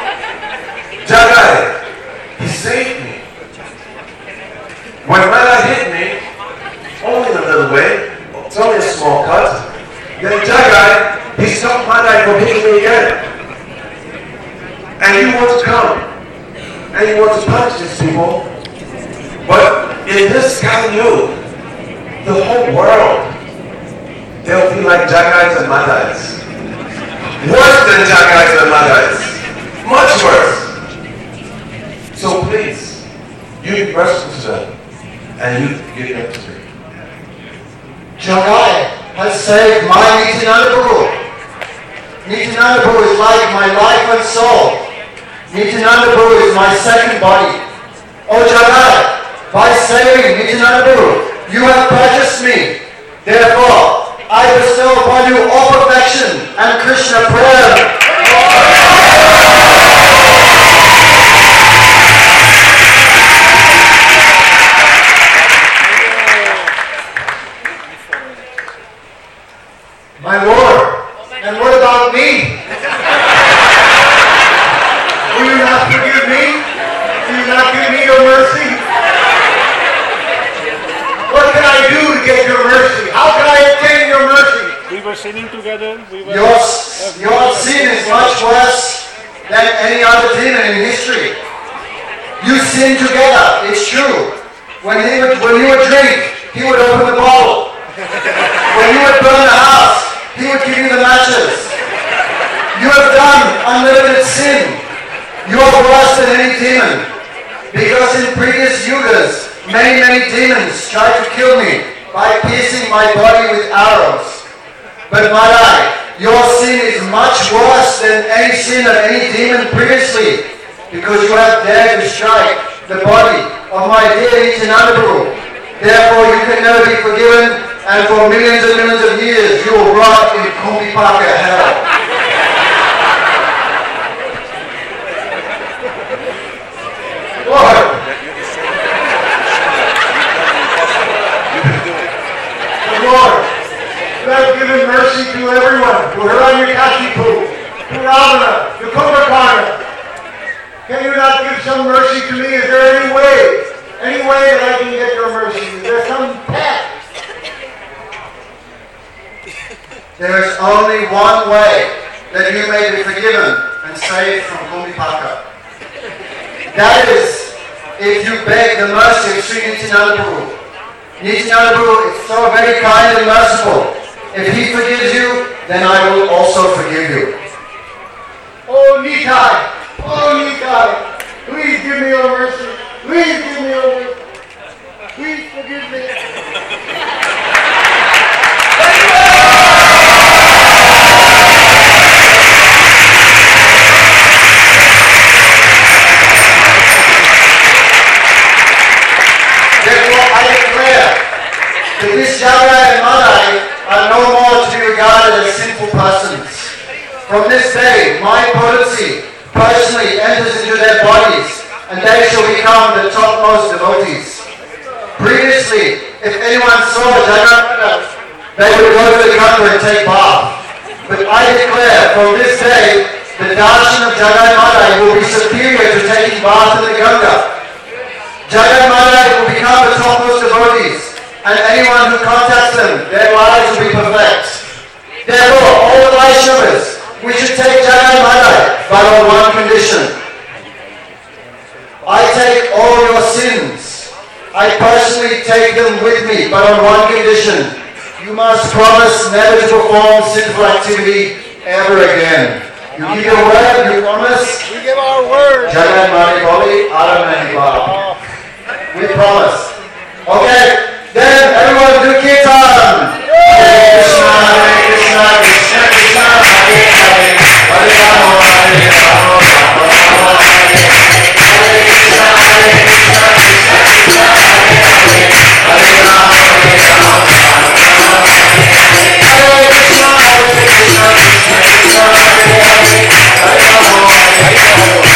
Jagai, he saved me. When Mala hit me, only in a little way, it's only a small cut, then Jagai, he stopped Mala from hitting me again. And you want to come, and you want to punish these people, but in this Kali-yuga, the whole world, they'll be like Jagais and Madais. Worse than Jagais and Madais. Much worse. So please, you be merciful to them, and you give them to me. Jagai has saved my Nityananda Prabhu. Nityananda Prabhu is like my life and soul. Nityananda Prabhu is my second body. Oh Jagai, by saving Nityananda Prabhu, you have purchased me. Therefore, I bestow upon you all perfection and Krishna prayer. My Lord, and what about me? Will you not forgive me? Will you not give me your mercy? What can I do to get your mercy? How can I obtain your mercy? We were sinning together. We were Your, your sin is much worse than any other demon in history. You sin together, it's true. When he would, when you would drink, he would open the bottle. When you would burn the house, he would give you the matches. You have done unlimited sin. You are worse than any demon. Because in previous yugas, many, many demons tried to kill me by piercing my body with arrows. But Malai, your sin is much worse than any sin of any demon previously, because you have dared to strike the body of my dear Nityananda Prabhu. Therefore you can never be forgiven, and for millions and millions of years you will rot in Kumbhipaka hell. Lord, Lord, you have given mercy to everyone, to Hiranyakashipu, to Ravana, to Kumbhakarna. Can you not give some mercy to me? Is there any way, any way that I can get your mercy? Is there some path? There is only one way that you may be forgiven and saved from Kumbhipaka. That is, if you beg the mercy of Sri Nityananda Prabhu. Nityananda Prabhu is so very kind and merciful. If he forgives you, then I will also forgive you. Oh Nitai, oh Nitai, please give me your mercy. Please give me your mercy. Please forgive me. Therefore, I declare that this Jagai and Madai are no more to be regarded as sinful persons. From this day, my potency personally enters into their bodies, and they shall become the topmost devotees. Previously, if anyone saw Jagai Madai, they would go to the Ganga and take bath. But I declare, from this day, the darshan of Jagai Madai will be superior to taking bath in the Ganga. Jagai Madai will become the topmost devotees, and anyone who contacts them, their lives will be perfect. Therefore, all the Vaishnavas, we should take Jagai Madai, but on one condition. I take all your sins. I personally take them with me, but on one condition. You must promise never to perform sinful activity ever again. You give your word, you promise? We give our word. Jagai Mani Boli, Aramani Baba. We promise. Okay, then everyone do Kirtan. Hare Krishna, Hare Krishna, Krishna Krishna, Hare Hare, Hare Rama, Hare Rama, Rama Rama, Hare Hare. Hare Krishna, Hare Krishna, Krishna Krishna, Hare Hare, Hare Rama, Hare Rama, Rama Rama, Hare Hare. Hare Krishna, Hare Krishna, Krishna Krishna, Hare Hare, Hare Rama, Hare Rama.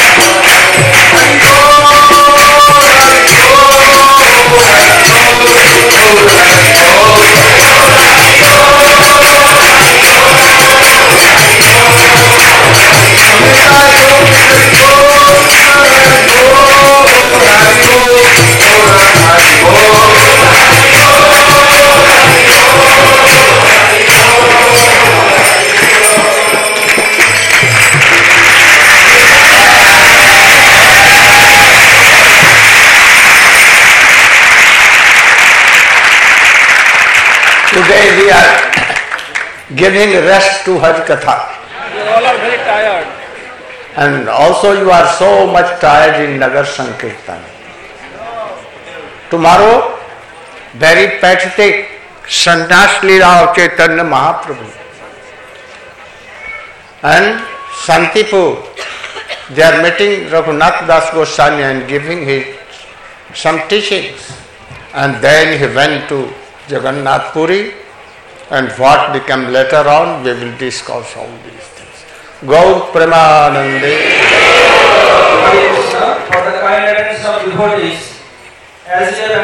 Today we are giving rest to Hari Katha. You all are very tired. And also you are so much tired in Nagar Sankirtan. Tomorrow, very pathetic Sannyas Leela of Chaitanya Mahaprabhu. And Santipur, they are meeting Raghunath Das Goswami and giving his some teachings. And then he went to Jagannath Puri, and what became later on, we will discuss all these things. Gaur Premanande. For the kind attendance of devotees, as we are